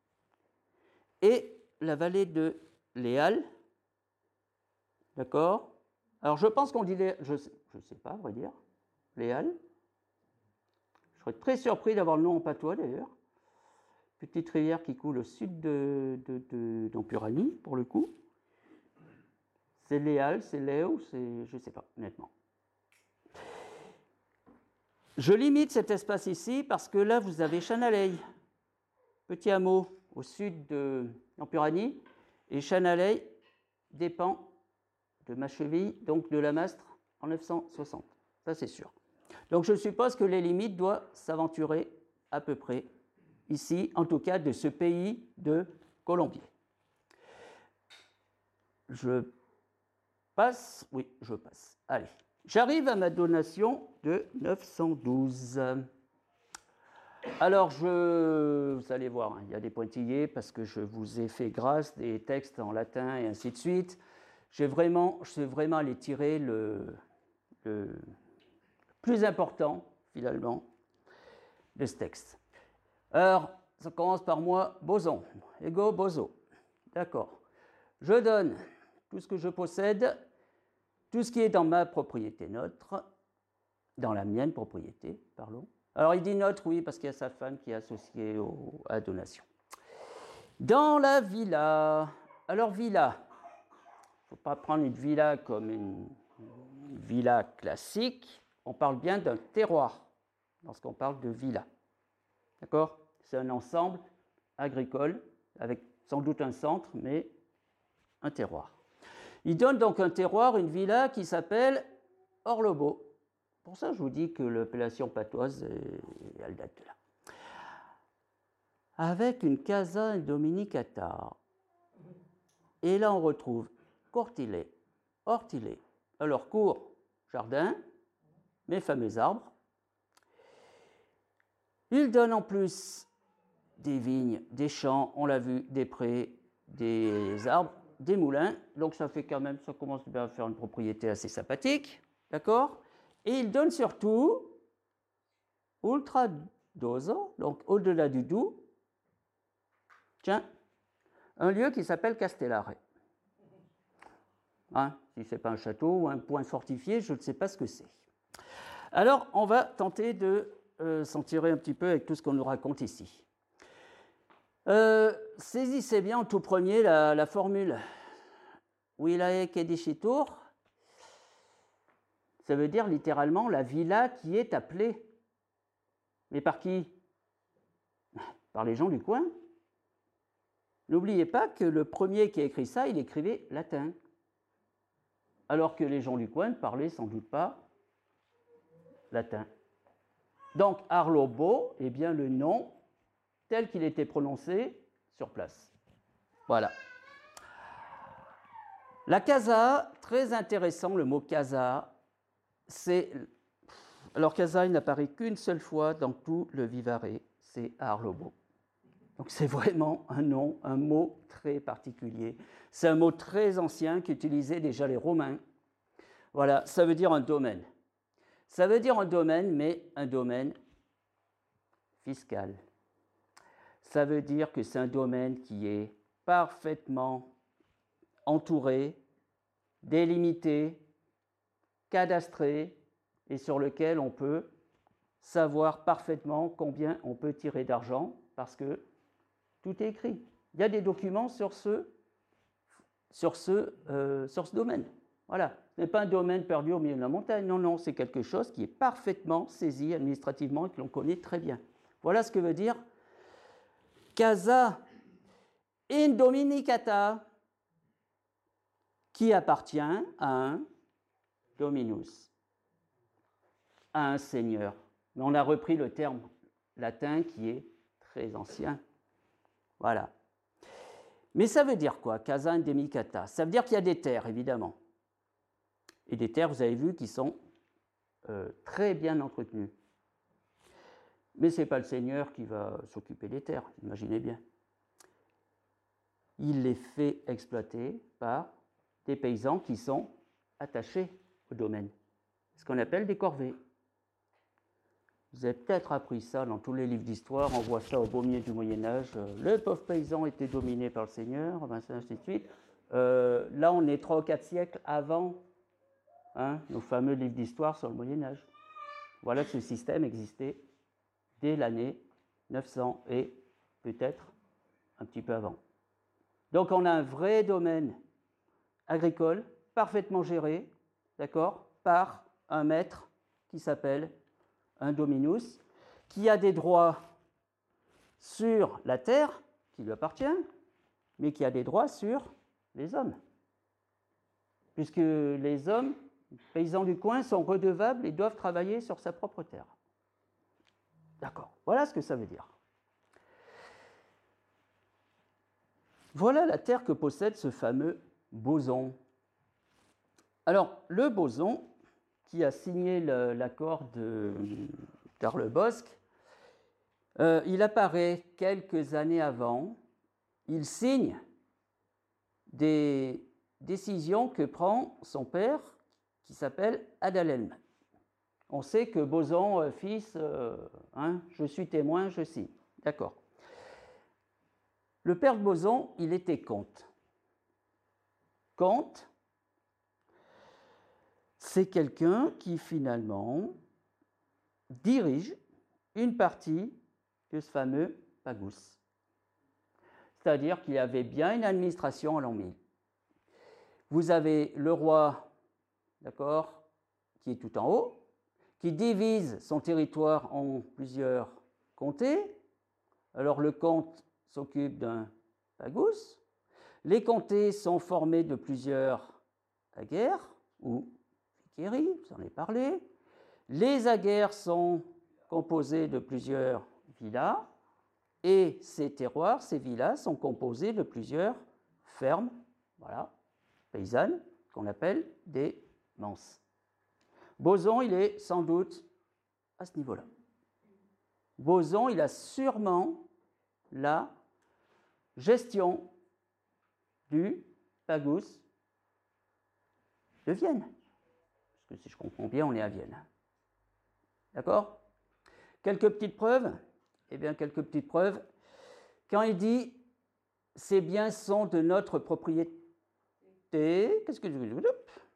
Et la vallée de Léal, d'accord. Alors je pense qu'on dit, je sais pas, à vrai dire, Léal. Je serais très surpris d'avoir le nom en patois d'ailleurs. Petite rivière qui coule au sud d'Empuranie, pour le coup. C'est Léal, c'est Léo, c'est, je ne sais pas, honnêtement. Je limite cet espace ici parce que là, vous avez Chanaleille, petit hameau au sud d'Empuranie, et Chanaleille dépend de Macheville, donc de la Mastre, en 960. Ça, c'est sûr. Donc, je suppose que les limites doivent s'aventurer à peu près ici, en tout cas de ce pays de Colombier. Je passe. Oui, je passe. Allez. J'arrive à ma donation de 912. Alors, vous allez voir, hein, il y a des pointillés parce que je vous ai fait grâce des textes en latin et ainsi de suite. Je sais vraiment aller tirer le plus important, finalement, de ce texte. Alors, ça commence par moi, boson, ego boso. D'accord. Je donne tout ce que je possède, tout ce qui est dans ma propriété neutre, dans la mienne propriété, parlons. Alors, il dit neutre, oui, parce qu'il y a sa femme qui est associée à la donation. Dans la villa. Alors, villa. Il ne faut pas prendre une villa comme une villa classique. On parle bien d'un terroir lorsqu'on parle de villa. D'accord? C'est un ensemble agricole avec sans doute un centre, mais un terroir. Il donne donc un terroir, une villa qui s'appelle Orlobo. Pour ça, je vous dis que l'appellation patoise, elle date de là. Avec une casa indominicata. Et là, on retrouve courtilet, ortilet. Alors, cour, jardin, mes fameux arbres. Il donne en plus des vignes, des champs, on l'a vu, des prés, des arbres, des moulins. Donc ça fait quand même, ça commence bien à faire une propriété assez sympathique, d'accord? Et il donne surtout ultra doso, donc au-delà du Doubs, tiens, un lieu qui s'appelle Castellare. Hein, si ce n'est pas un château ou un point fortifié, je ne sais pas ce que c'est. Alors, on va tenter de s'en tirer un petit peu avec tout ce qu'on nous raconte ici. Saisissez bien en tout premier la formule Wilaye Kedishitur. Ça veut dire littéralement la villa qui est appelée. Mais par qui? Par les gens du coin. N'oubliez pas que le premier qui a écrit ça, il écrivait latin. Alors que les gens du coin ne parlaient sans doute pas latin. Donc, Arlobo est bien le nom tel qu'il était prononcé sur place. Voilà. La casa, très intéressant, le mot casa, c'est... Alors, casa, il n'apparaît qu'une seule fois dans tout le Vivarais, c'est Arlobo. Donc, c'est vraiment un nom, un mot très particulier. C'est un mot très ancien qu'utilisaient déjà les Romains. Voilà, ça veut dire un domaine. Ça veut dire un domaine, mais un domaine fiscal. Ça veut dire que c'est un domaine qui est parfaitement entouré, délimité, cadastré, et sur lequel on peut savoir parfaitement combien on peut tirer d'argent, parce que tout est écrit. Il y a des documents sur ce domaine. Voilà. Ce n'est pas un domaine perdu au milieu de la montagne. Non, non, c'est quelque chose qui est parfaitement saisi administrativement et que l'on connaît très bien. Voilà ce que veut dire casa indominicata, qui appartient à un dominus, à un seigneur. Mais on a repris le terme latin qui est très ancien. Voilà. Mais ça veut dire quoi, casa indemnicata? Ça veut dire qu'il y a des terres, évidemment. Et des terres, vous avez vu, qui sont très bien entretenues. Mais ce n'est pas le seigneur qui va s'occuper des terres, imaginez bien. Il les fait exploiter par des paysans qui sont attachés au domaine, ce qu'on appelle des corvées. Vous avez peut-être appris ça dans tous les livres d'histoire, on voit ça au beau milieu du Moyen-Âge. Le pauvre paysan était dominé par le seigneur, ainsi de suite. Là, on est 3 ou 4 siècles avant nos fameux livres d'histoire sur le Moyen-Âge. Voilà que ce système existait dès l'année 900 et peut-être un petit peu avant. Donc on a un vrai domaine agricole, parfaitement géré, d'accord, par un maître qui s'appelle un dominus, qui a des droits sur la terre qui lui appartient, mais qui a des droits sur les hommes. Puisque les hommes, paysans du coin, sont redevables et doivent travailler sur sa propre terre. D'accord, voilà ce que ça veut dire. Voilà la terre que possède ce fameux Boson. Alors, le Boson, qui a signé l'accord d'Arlebosc, il apparaît quelques années avant. Il signe des décisions que prend son père, qui s'appelle Adalhelm. On sait que Boson, fils, je suis témoin, je signe. D'accord. Le père de Boson, il était comte. Comte, c'est quelqu'un qui finalement dirige une partie de ce fameux pagus. C'est-à-dire qu'il y avait bien une administration en l'an 1000. Vous avez le roi, d'accord, qui est tout en haut, qui divise son territoire en plusieurs comtés. Alors le comte s'occupe d'un pagus. Les comtés sont formés de plusieurs aguerres, ou vicairies, j'en ai parlé. Les aguerres sont composées de plusieurs villas, et ces terroirs, ces villas, sont composées de plusieurs fermes, voilà, paysannes, qu'on appelle des manses. Boson, il est sans doute à ce niveau-là. Boson, il a sûrement la gestion du pagus de Vienne. Parce que si je comprends bien, on est à Vienne. D'accord? Quelques petites preuves. Eh bien, quelques petites preuves. Quand il dit « ces biens sont de notre propriété », qu'est-ce que je veux dire?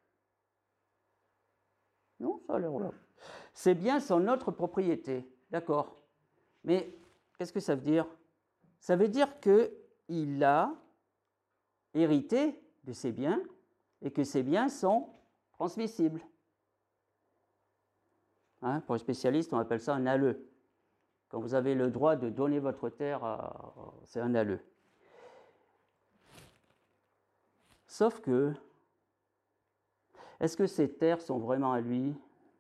Non, ça a l'air là. Ces biens sont notre propriété. D'accord. Mais qu'est-ce que ça veut dire? Ça veut dire qu'il a hérité de ses biens et que ces biens sont transmissibles. Pour les spécialistes, on appelle ça un alleu. Quand vous avez le droit de donner votre terre, c'est un alleu. Sauf que, est-ce que ces terres sont vraiment à lui?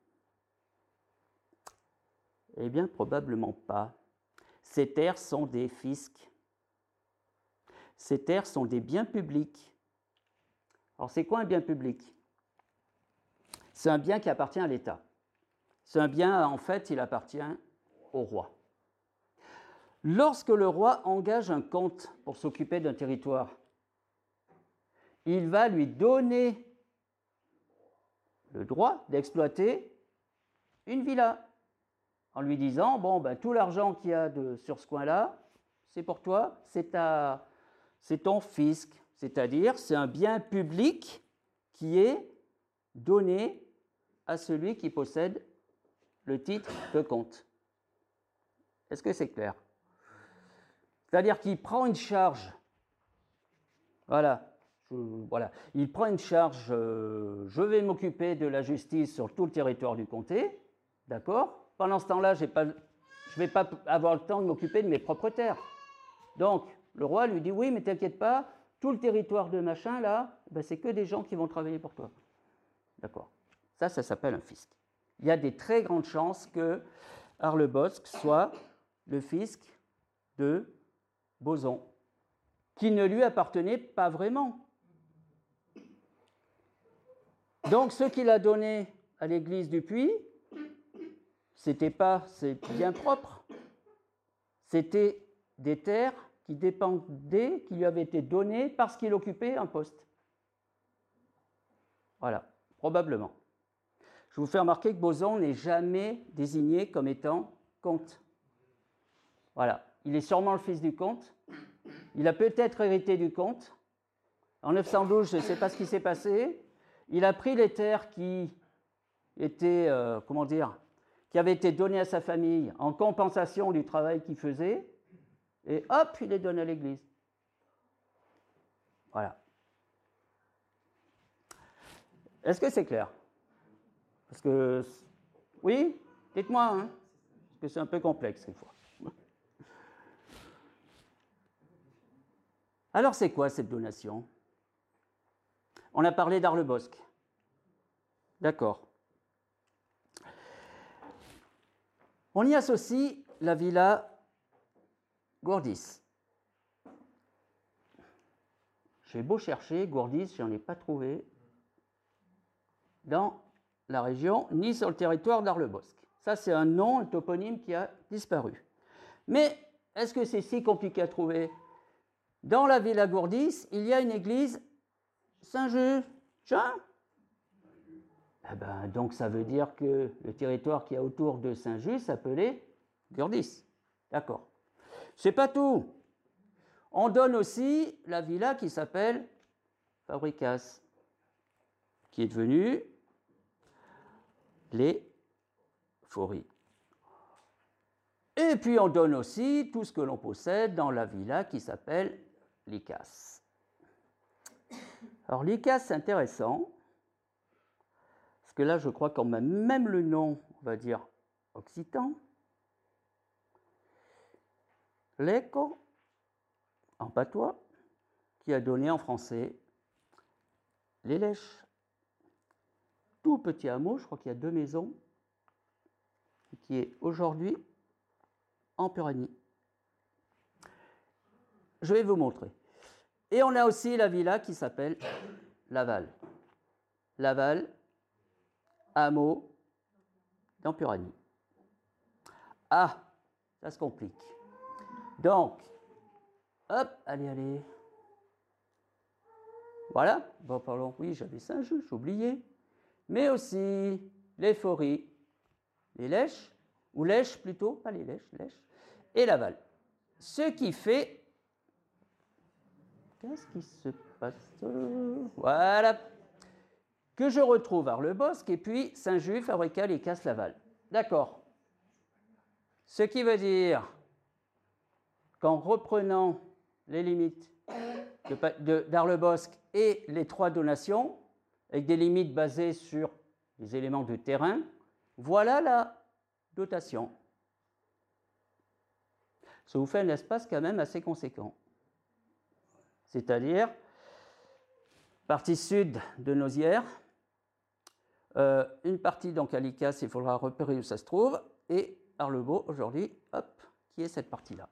Eh bien, probablement pas. Ces terres sont des fiscs. Ces terres sont des biens publics. Alors, c'est quoi un bien public? C'est un bien qui appartient à l'État. C'est un bien, en fait, il appartient au roi. Lorsque le roi engage un comte pour s'occuper d'un territoire, il va lui donner le droit d'exploiter une villa, en lui disant, bon, ben, tout l'argent qu'il y a sur ce coin-là, c'est pour toi, c'est ton fisc, c'est-à-dire c'est un bien public qui est donné à celui qui possède le titre de comte. Est-ce que c'est clair? C'est-à-dire qu'il prend une charge, voilà, il prend une charge, je vais m'occuper de la justice sur tout le territoire du comté, d'accord? Pendant ce temps-là, je ne vais pas avoir le temps de m'occuper de mes propres terres. Donc, le roi lui dit, oui, mais t'inquiète pas, tout le territoire de machin, là, ben, c'est que des gens qui vont travailler pour toi. D'accord? Ça s'appelle un fisc. Il y a des très grandes chances que Arlebosc soit le fisc de Boson. qui ne lui appartenait pas vraiment. Donc, ce qu'il a donné à l'église du Puy, c'était pas ses biens propres, c'était des terres qui dépendaient, qui lui avaient été données parce qu'il occupait un poste. Voilà, probablement. Je vous fais remarquer que Boson n'est jamais désigné comme étant comte. Voilà, il est sûrement le fils du comte. Il a peut-être hérité du comte. En 912, je ne sais pas ce qui s'est passé. Il a pris les terres qui étaient, qui avaient été données à sa famille en compensation du travail qu'il faisait, et hop, il les donne à l'Église. Voilà. Est-ce que c'est clair? Parce que, oui, dites-moi, hein, parce que c'est un peu complexe des fois. Alors, c'est quoi cette donation? On a parlé d'Arlebosc. D'accord. On y associe la villa Gourdis. J'ai beau chercher, Gourdis, je n'en ai pas trouvé dans la région, ni sur le territoire d'Arlebosc. Ça, c'est un nom, un toponyme qui a disparu. Mais est-ce que c'est si compliqué à trouver? Dans la villa Gourdis, il y a une église Saint-Just. Eh ben, donc ça veut dire que le territoire qui est autour de Saint-Just s'appelait Gourdis. D'accord. C'est pas tout. On donne aussi la villa qui s'appelle Fabricas, qui est devenue les Fauries. Et puis on donne aussi tout ce que l'on possède dans la villa qui s'appelle Licas. Alors Licas, c'est intéressant, parce que là je crois qu'on a même le nom, on va dire, occitan. L'Eco, en patois, qui a donné en français les Lèches. Tout petit hameau, je crois qu'il y a 2 maisons, qui est aujourd'hui en Puranie. Je vais vous montrer. Et on a aussi la villa qui s'appelle Laval. Laval, hameau dans Puranie. Ah, ça se complique. Donc, hop, allez. Voilà, bon, pardon, oui, j'avais Saint-Just, j'ai oublié. Mais aussi les Fauries, les Lèches, ou Lèches plutôt, pas les Lèches, et Laval. Ce qui fait... Qu'est-ce qui se passe? Voilà. Que je retrouve Arlebosc et puis Saint-Just, Fabricas, Licas, Laval. D'accord. Ce qui veut dire qu'en reprenant les limites d'Arlebosc et les 3 donations, avec des limites basées sur les éléments de terrain, voilà la dotation. Ça vous fait un espace quand même assez conséquent. C'est-à-dire, partie sud de Nausière, une partie donc à Licas, il faudra repérer où ça se trouve, et Arlebeau aujourd'hui, hop, qui est cette partie-là.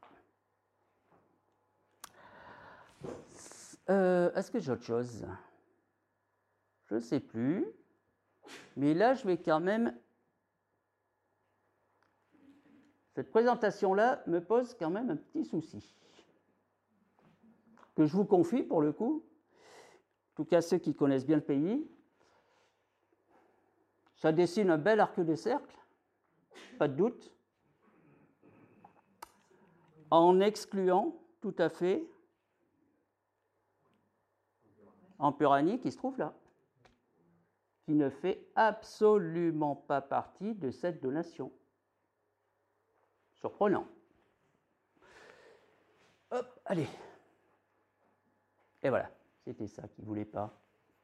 Est-ce que j'ai autre chose? Je ne sais plus, mais là je vais quand même... Cette présentation-là me pose quand même un petit souci, que je vous confie pour le coup, en tout cas ceux qui connaissent bien le pays. Ça dessine un bel arc de cercle, pas de doute, en excluant tout à fait en Puranie qui se trouve là, qui ne fait absolument pas partie de cette donation. Surprenant. Hop, allez. Et voilà, c'était ça qu'il ne voulait pas.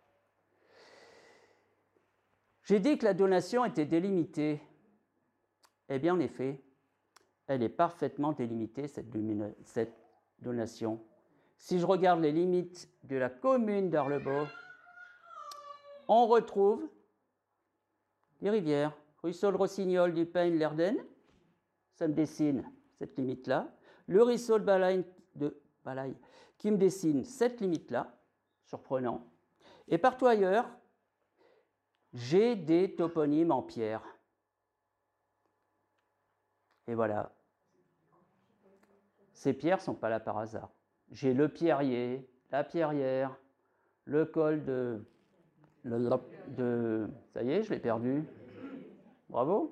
J'ai dit que la donation était délimitée. Eh bien, en effet, elle est parfaitement délimitée, cette donation. Si je regarde les limites de la commune d'Arlebeau, on retrouve les rivières, ruisseau de Rossignol, du Peigne, l'Erdenne, ça me dessine cette limite-là. Le ruisseau de Valaï, qui me dessine cette limite-là, surprenant. Et partout ailleurs, j'ai des toponymes en pierre. Et voilà. Ces pierres ne sont pas là par hasard. J'ai le pierrier, la pierrière, le col de... Ça y est, je l'ai perdu. Bravo.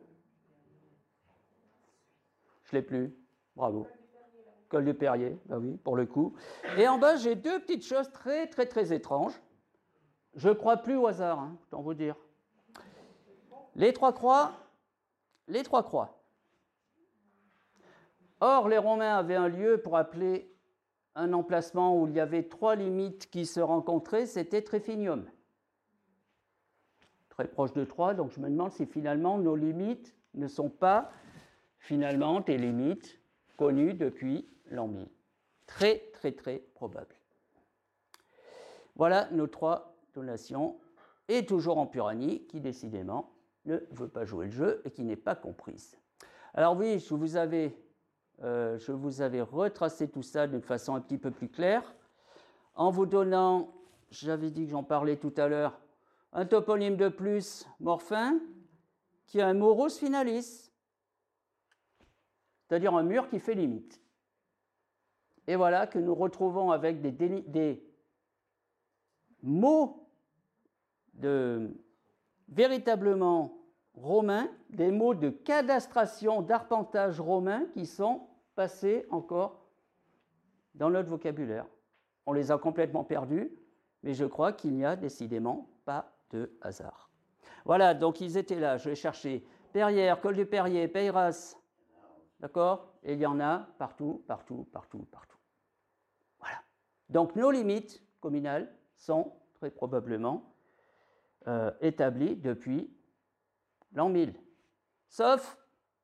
Je ne l'ai plus. Bravo. Col du Perrier, bah oui, pour le coup. Et en bas, j'ai deux petites choses très, très, très étranges. Je ne crois plus au hasard, hein, autant vous dire. Les trois croix. Or, les Romains avaient un lieu pour appeler un emplacement où il y avait trois limites qui se rencontraient, c'était Trifinium. Très proche de Troie, donc je me demande si finalement nos limites ne sont pas finalement des limites connues depuis l'an 1000. Très, très, très probable. Voilà nos trois donations, et toujours en Puranie, qui décidément ne veut pas jouer le jeu et qui n'est pas comprise. Alors oui, je vous avais retracé tout ça d'une façon un petit peu plus claire, en vous donnant, j'avais dit que j'en parlais tout à l'heure, un toponyme de plus, Morphin, qui a un morus finalis, c'est-à-dire un mur qui fait limite. Et voilà que nous retrouvons avec des mots véritablement romains, des mots de cadastration, d'arpentage romain qui sont passés encore dans notre vocabulaire. On les a complètement perdus, mais je crois qu'il n'y a décidément pas de hasard. Voilà, donc ils étaient là, je vais chercher Perrière, Col du Perrier, Peyras, d'accord? Et il y en a partout, partout, partout, partout. Voilà. Donc nos limites communales sont très probablement établies depuis l'an 1000. Sauf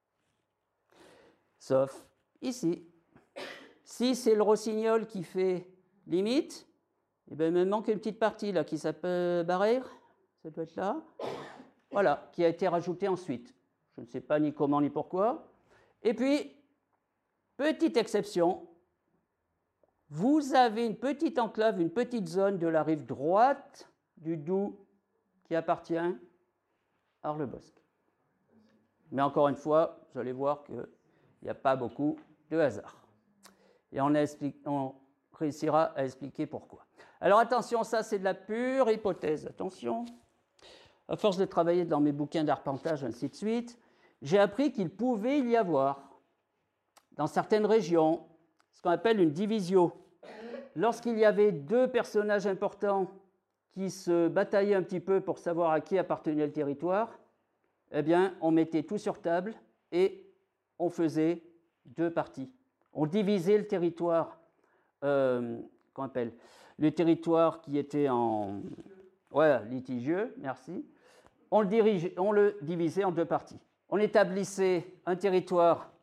ici. Si c'est le rossignol qui fait limite, eh bien, il me manque une petite partie là qui s'appelle barrière, ça doit être là. Voilà, qui a été rajoutée ensuite. Je ne sais pas ni comment ni pourquoi. Et puis, petite exception, vous avez une petite enclave, une petite zone de la rive droite du Doubs qui appartient à Arles-le-Bosc. Mais encore une fois, vous allez voir qu'il n'y a pas beaucoup de hasard. Et on réussira à expliquer pourquoi. Alors attention, ça c'est de la pure hypothèse. Attention, à force de travailler dans mes bouquins d'arpentage, ainsi de suite, j'ai appris qu'il pouvait y avoir, dans certaines régions, ce qu'on appelle une divisio. Lorsqu'il y avait deux personnages importants qui se bataillaient un petit peu pour savoir à qui appartenait le territoire, eh bien, on mettait tout sur table et on faisait deux parties. On divisait le territoire, qu'on appelle le territoire qui était litigieux, merci. On le divisait en deux parties. On établissait un territoire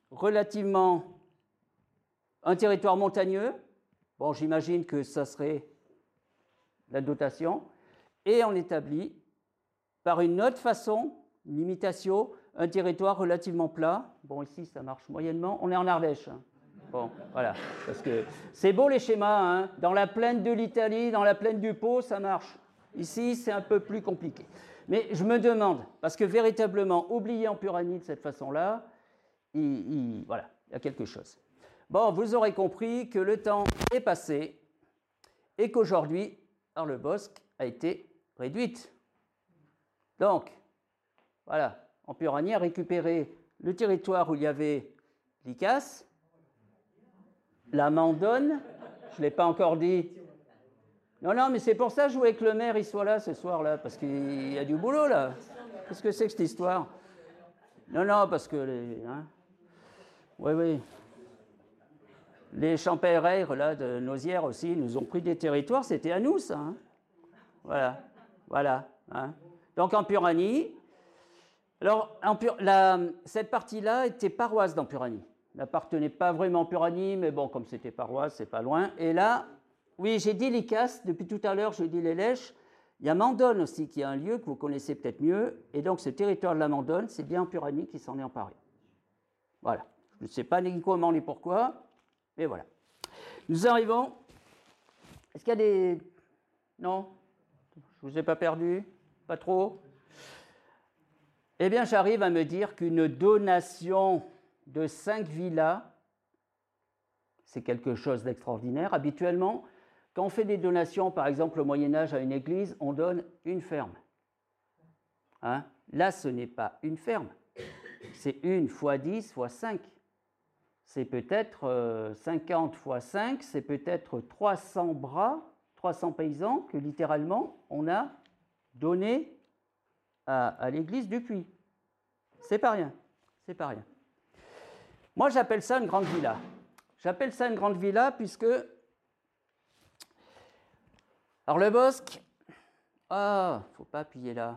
montagneux. Bon, j'imagine que ça serait la dotation. Et on établit, par une autre façon, une limitation, un territoire relativement plat. Bon, ici, ça marche moyennement. On est en Ardèche. Bon, voilà. Parce que c'est beau les schémas, hein. Dans la plaine de l'Italie, dans la plaine du Pô, ça marche. Ici, c'est un peu plus compliqué. Mais je me demande, parce que véritablement, oublié en Puranie de cette façon-là, voilà, il y a quelque chose. Bon, vous aurez compris que le temps est passé et qu'aujourd'hui, Arles-le-Bosc a été réduite. Donc, voilà, en Puranie a récupéré le territoire où il y avait l'Icas, la Mandonne, je ne l'ai pas encore dit. Non, mais c'est pour ça que je voulais que le maire il soit là ce soir-là, parce qu'il y a du boulot là. Qu'est-ce que c'est que cette histoire? Non, parce que oui. Les Champéraires là, de Nausière aussi nous ont pris des territoires, c'était à nous ça. Hein. Voilà. Hein. Donc en Puranie, alors cette partie-là était paroisse dans Puranie. N'appartenait pas vraiment à Puranie, mais bon, comme c'était paroisse, c'est pas loin. Et là, oui, j'ai dit l'Icas, depuis tout à l'heure, je dis les Lèches. Il y a Mandonne aussi, qui est un lieu que vous connaissez peut-être mieux. Et donc, ce territoire de la Mandonne, c'est bien en Puranie qui s'en est emparé. Voilà. Je ne sais pas ni comment ni pourquoi, mais voilà. Nous arrivons. Est-ce qu'il y a des... Non? Je ne vous ai pas perdu? Pas trop? Eh bien, j'arrive à me dire qu'une donation de 5 villas, c'est quelque chose d'extraordinaire. Habituellement, quand on fait des donations, par exemple au Moyen-Âge à une église, on donne une ferme. Hein? Là, ce n'est pas une ferme. C'est 1 fois 10 fois 5. C'est peut-être 50 fois 5, c'est peut-être 300 bras, 300 paysans que littéralement on a donné à l'église du Puy. C'est pas rien. C'est pas rien. Moi, j'appelle ça une grande villa. J'appelle ça une grande villa puisque... Alors, le bosque... Ah, faut pas appuyer là.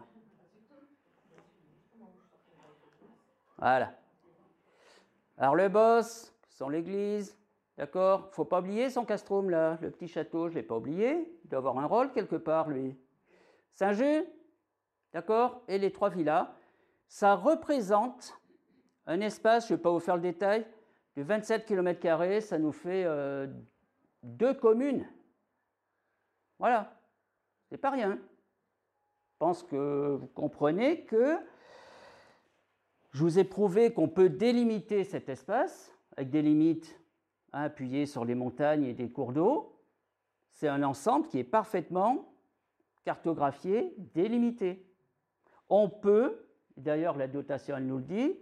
Voilà. Alors, le bosque, sans l'église, d'accord? Faut pas oublier son castrum là, le petit château, je l'ai pas oublié. Il doit avoir un rôle quelque part, lui. Saint-Just, d'accord? Et les 3 villas, ça représente un espace, je ne vais pas vous faire le détail, de 27 km², ça nous fait 2 communes. Voilà, c'est pas rien. Je pense que vous comprenez que je vous ai prouvé qu'on peut délimiter cet espace avec des limites appuyées sur les montagnes et des cours d'eau. C'est un ensemble qui est parfaitement cartographié, délimité. On peut, d'ailleurs la dotation elle nous le dit,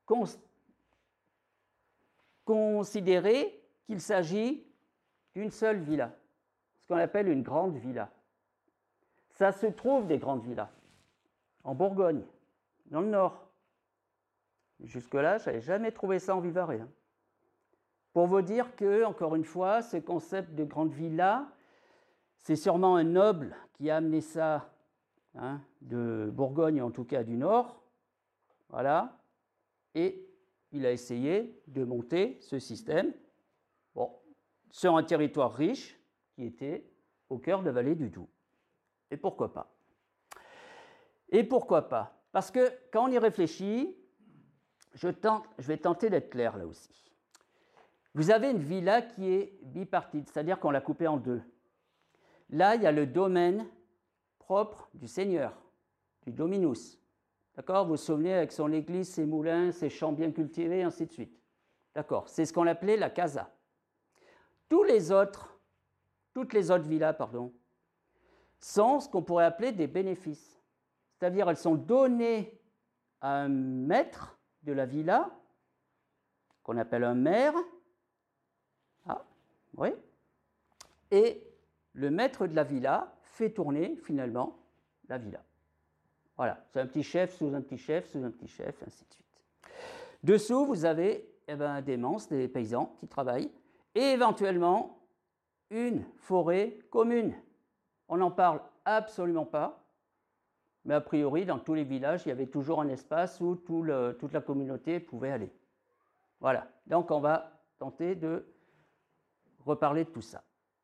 considérer qu'il s'agit d'une seule villa, ce qu'on appelle une grande villa. Ça se trouve des grandes villas en Bourgogne, dans le Nord. Jusque-là, je n'avais jamais trouvé ça en Vivarais. Pour vous dire que, encore une fois, ce concept de grande villa, c'est sûrement un noble qui a amené ça de Bourgogne, en tout cas du Nord. Voilà. Et il a essayé de monter ce système sur un territoire riche qui était au cœur de la vallée du Doubs. Et pourquoi pas? Et pourquoi pas? Parce que quand on y réfléchit, je vais tenter d'être clair là aussi. Vous avez une villa qui est bipartite, c'est-à-dire qu'on l'a coupée en 2. Là, il y a le domaine propre du seigneur, du dominus. D'accord? Vous vous souvenez avec son église, ses moulins, ses champs bien cultivés, ainsi de suite. D'accord? C'est ce qu'on appelait la casa. Toutes les autres villas, sont ce qu'on pourrait appeler des bénéfices. C'est-à-dire, elles sont données à un maître de la villa, qu'on appelle un maire. Ah, oui. Et le maître de la villa fait tourner finalement la villa. Voilà, c'est un petit chef sous un petit chef sous un petit chef, ainsi de suite. Dessous, vous avez des manses, des paysans qui travaillent, et éventuellement une forêt commune. On n'en parle absolument pas, mais a priori, dans tous les villages, il y avait toujours un espace où toute la communauté pouvait aller. Voilà, donc on va tenter de reparler de tout ça.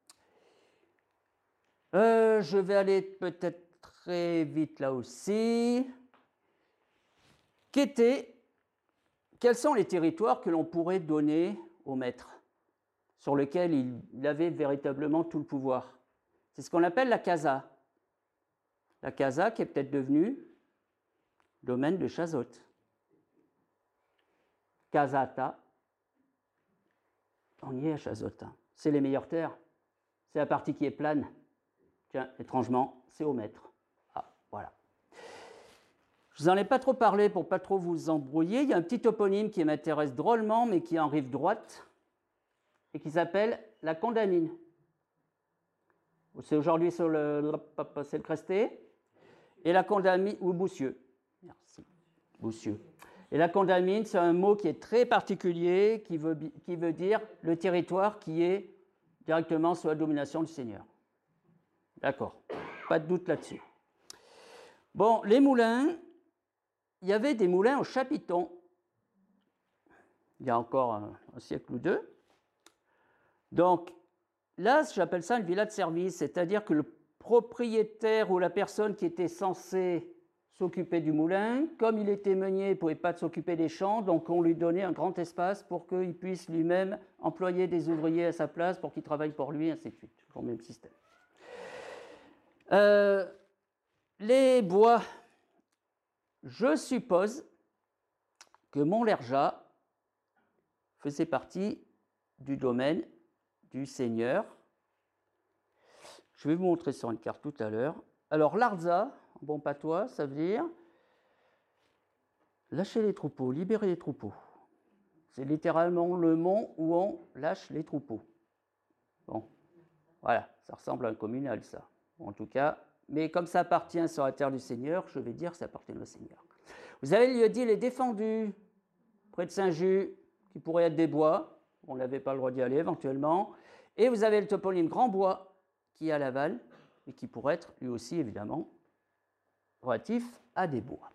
Je vais aller peut-être très vite là aussi. Quels sont les territoires que l'on pourrait donner au maître, sur lesquels il avait véritablement tout le pouvoir? C'est ce qu'on appelle la casa. La casa qui est peut-être devenue domaine de Chazotte. Casata. On y est à Chazotte. C'est les meilleures terres. C'est la partie qui est plane. Tiens, étrangement, c'est au maître. Ah, voilà. Je ne vous en ai pas trop parlé pour ne pas trop vous embrouiller. Il y a un petit toponyme qui m'intéresse drôlement, mais qui est en rive droite, et qui s'appelle la Condamine. C'est aujourd'hui sur c'est le Cresté. Et la Condamine, ou Boussieux. Merci, Boussieux. Et la Condamine, c'est un mot qui est très particulier, qui veut dire le territoire qui est directement sous la domination du seigneur. D'accord, pas de doute là-dessus. Bon, les moulins, il y avait des moulins au Chapiton, il y a encore un siècle ou deux. Donc, là, j'appelle ça une villa de service, c'est-à-dire que le propriétaire ou la personne qui était censée s'occuper du moulin. Comme il était meunier, il ne pouvait pas s'occuper des champs, donc on lui donnait un grand espace pour qu'il puisse lui-même employer des ouvriers à sa place pour qu'ils travaillent pour lui, ainsi de suite. Le même système. Les bois, je suppose que Montlergat faisait partie du domaine du seigneur. Je vais vous montrer sur une carte tout à l'heure. Alors, l'Arza, en bon patois, ça veut dire lâcher les troupeaux, libérer les troupeaux. C'est littéralement le mont où on lâche les troupeaux. Bon, voilà, ça ressemble à un communal, ça. En tout cas, mais comme ça appartient sur la terre du Seigneur, je vais dire que ça appartient au Seigneur. Vous avez le lieu-dit les défendus, près de Saint-Just, qui pourrait être des bois. On n'avait pas le droit d'y aller éventuellement. Et vous avez le toponyme Grand Bois, qui est à l'aval, et qui pourrait être lui aussi, évidemment, relatif à des bois.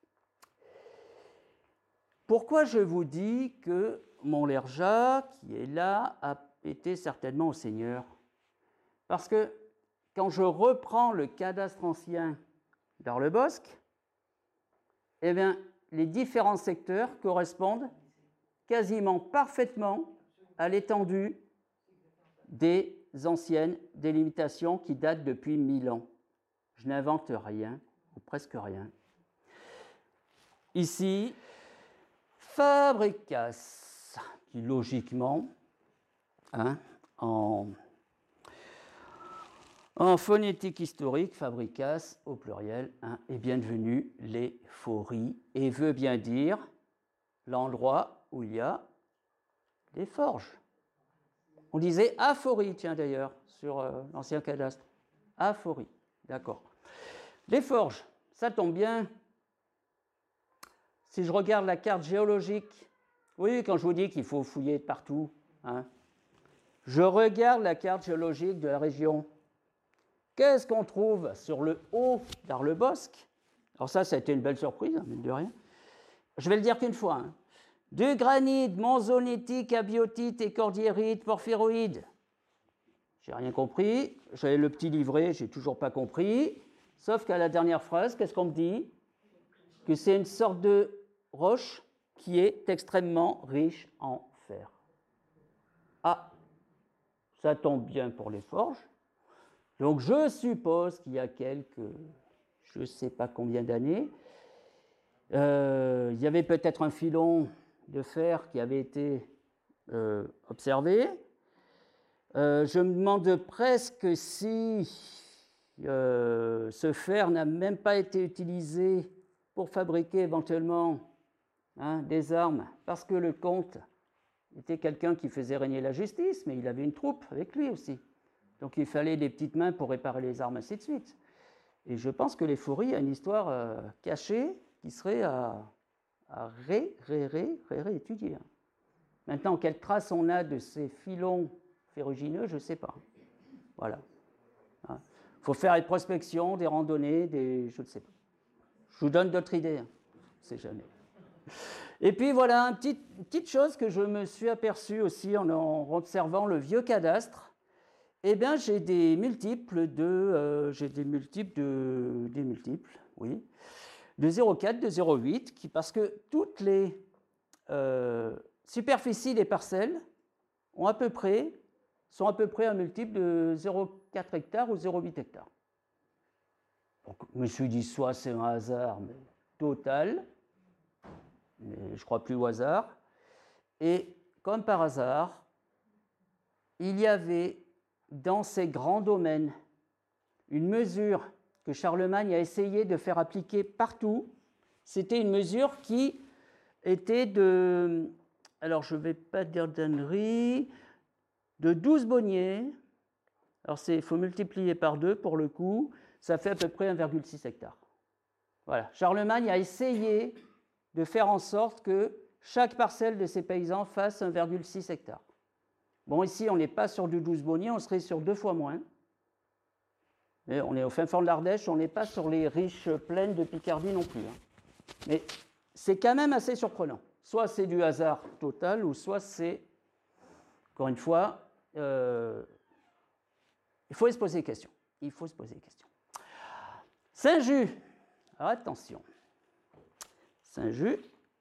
Pourquoi je vous dis que Montlergat, qui est là, a été certainement au Seigneur? Parce que quand je reprends le cadastre ancien d'Arlebosc, eh bien, les différents secteurs correspondent quasiment parfaitement à l'étendue des anciennes délimitations qui datent depuis 1000 ans. Je n'invente rien, ou presque rien. Ici, Fabricas, qui logiquement, en phonétique historique, Fabricas, au pluriel, est bien devenu les fories et veut bien dire l'endroit où il y a des forges. On disait aphorie, tiens d'ailleurs, sur l'ancien cadastre. Aphorie, d'accord. Les forges, ça tombe bien. Si je regarde la carte géologique, oui, quand je vous dis qu'il faut fouiller de partout, je regarde la carte géologique de la région. Qu'est-ce qu'on trouve sur le haut d'Arlebosc? Alors ça a été une belle surprise, mine de rien. Je vais le dire qu'une fois. Du granit, monzonite, abiotite, et cordierite, porphyroïde. J'ai rien compris. J'avais le petit livret, j'ai toujours pas compris. Sauf qu'à la dernière phrase, qu'est-ce qu'on me dit? Que c'est une sorte de roche qui est extrêmement riche en fer. Ah, ça tombe bien pour les forges. Donc je suppose qu'il y a quelques, je ne sais pas combien d'années, il y avait peut-être un filon de fer qui avait été observé. Je me demande presque si ce fer n'a même pas été utilisé pour fabriquer éventuellement des armes, parce que le comte était quelqu'un qui faisait régner la justice, mais il avait une troupe avec lui aussi. Donc il fallait des petites mains pour réparer les armes, ainsi de suite. Et je pense que les fourries a une histoire cachée qui serait à réétudier. Maintenant, quelle trace on a de ces filons ferrugineux, je ne sais pas. Voilà. Il faut faire des prospections, des randonnées, je ne sais pas. Je vous donne d'autres idées, on ne sait jamais. Et puis voilà, une petite chose que je me suis aperçu aussi en observant le vieux cadastre. Eh bien, j'ai des multiples de 0,4, de 0,8, parce que toutes les superficies des parcelles sont à peu près un multiple de 0,4 hectares ou 0,8 hectares. Donc, je me suis dit, soit c'est un hasard mais total, mais je ne crois plus au hasard. Et comme par hasard, il y avait dans ces grands domaines une mesure que Charlemagne a essayé de faire appliquer partout. C'était une mesure qui était de, alors je ne vais pas dire d'ânerie, de 12 bonniers. Alors il faut multiplier par 2 pour le coup, ça fait à peu près 1,6 hectare. Voilà, Charlemagne a essayé de faire en sorte que chaque parcelle de ces paysans fasse 1,6 hectare. Bon, ici, on n'est pas sur du 12 bonniers, on serait sur 2 fois moins. Mais on est au fin fond de l'Ardèche, on n'est pas sur les riches plaines de Picardie non plus. Mais c'est quand même assez surprenant. Soit c'est du hasard total, ou soit c'est, encore une fois, il faut se poser des questions. Saint-Just, Alors attention, Saint-Just.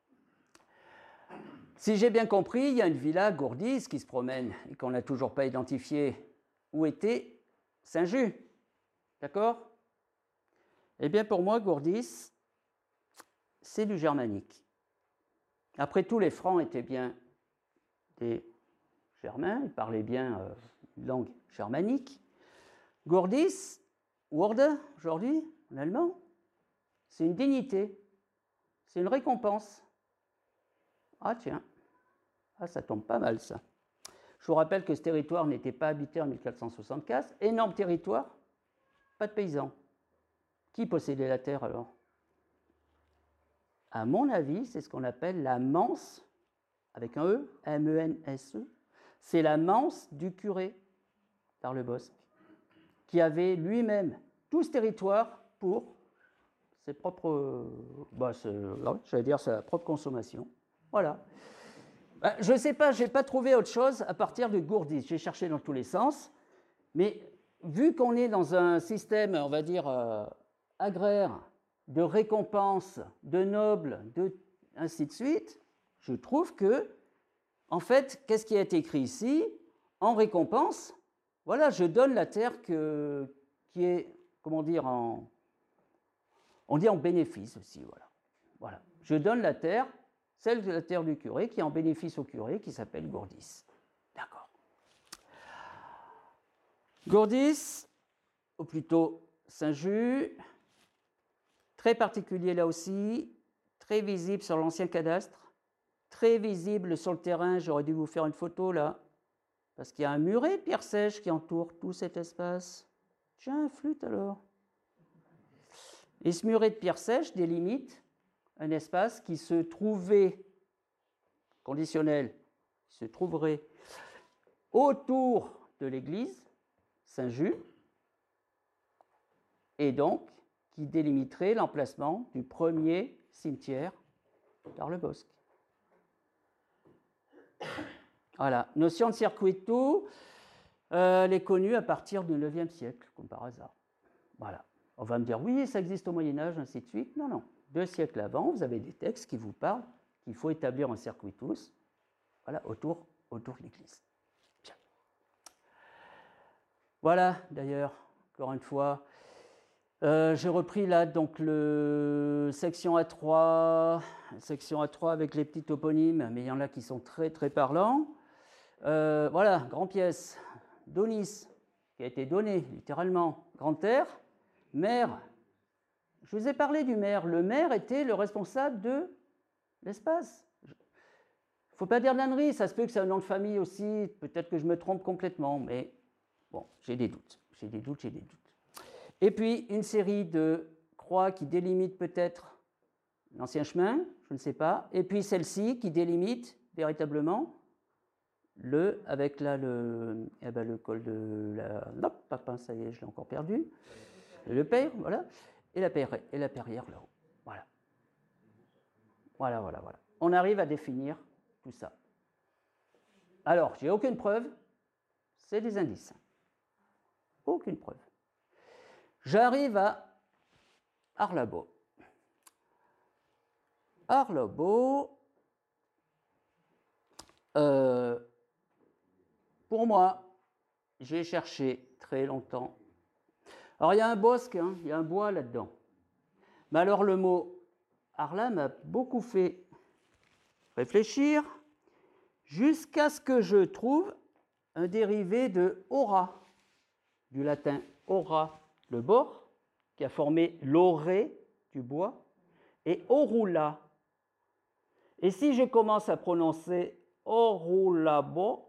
Si j'ai bien compris, il y a une villa Gourdis qui se promène et qu'on n'a toujours pas identifié où était Saint-Just. D'accord? Eh bien, pour moi, Gourdis, c'est du germanique. Après tout, les Francs étaient bien des Germains, ils parlaient bien une langue germanique. Gourdis, Würde, aujourd'hui, en allemand, c'est une dignité, c'est une récompense. Ah tiens, ah, ça tombe pas mal ça. Je vous rappelle que ce territoire n'était pas habité en 1464, énorme territoire, pas de paysans. Qui possédait la terre alors? À mon avis, c'est ce qu'on appelle la manse, avec un E, M-E-N-S-E. C'est la manse du curé d'Arlebosc, qui avait lui-même tout ce territoire pour ses propres, j'allais dire sa propre consommation. Voilà. Je ne sais pas, je n'ai pas trouvé autre chose à partir de Gourdis. J'ai cherché dans tous les sens, mais vu qu'on est dans un système, on va dire, agraire, de récompense, de nobles, ainsi de suite, je trouve que, en fait, qu'est-ce qui a été écrit ici? En récompense, voilà, je donne la terre qui est, comment dire, on dit en bénéfice aussi, voilà. Voilà. Je donne la terre, celle de la terre du curé, qui est en bénéfice au curé, qui s'appelle Gourdis. D'accord. Gourdis, ou plutôt Saint-Just, très particulier là aussi, très visible sur l'ancien cadastre, très visible sur le terrain. J'aurais dû vous faire une photo là, parce qu'il y a un muret de pierre sèche qui entoure tout cet espace. Tiens, flûte alors. Et ce muret de pierre sèche délimite un espace qui se trouvait, conditionnel, se trouverait autour de l'église Saint-Just, et donc qui délimiterait l'emplacement du premier cimetière d'Arlebosc. Voilà, notion de circuit de tout, elle est connue à partir du IXe siècle, comme par hasard. Voilà. On va me dire, oui, ça existe au Moyen-Âge, ainsi de suite. Non, non. 2 siècles avant, vous avez des textes qui vous parlent qu'il faut établir un circuitus, voilà, autour de l'église. Tiens. Voilà, d'ailleurs, encore une fois, j'ai repris là donc section A3 avec les petits toponymes, mais il y en a qui sont très très parlants. Voilà, grand pièce, Donis, qui a été donné littéralement, grand air, maire. Je vous ai parlé du maire. Le maire était le responsable de l'espace. Il ne faut pas dire d'ânerie, ça se peut que c'est un nom de famille aussi, peut-être que je me trompe complètement, mais bon, j'ai des doutes. Et puis, une série de croix qui délimitent peut-être l'ancien chemin, je ne sais pas, et puis celle-ci qui délimite véritablement avec là le col de la... Non, papa, ça y est, je l'ai encore perdu. Le père, voilà, et la perrière là-haut. Voilà. Voilà. On arrive à définir tout ça. Alors, j'ai aucune preuve, c'est des indices. Aucune preuve. J'arrive à Arlabo. Pour moi, j'ai cherché très longtemps. Alors, il y a un bosque, hein, il y a un bois là-dedans. Mais alors, le mot Arla m'a beaucoup fait réfléchir jusqu'à ce que je trouve un dérivé de aura, du latin aura, le bord, qui a formé l'orée du bois, et orula. Et si je commence à prononcer orulabo,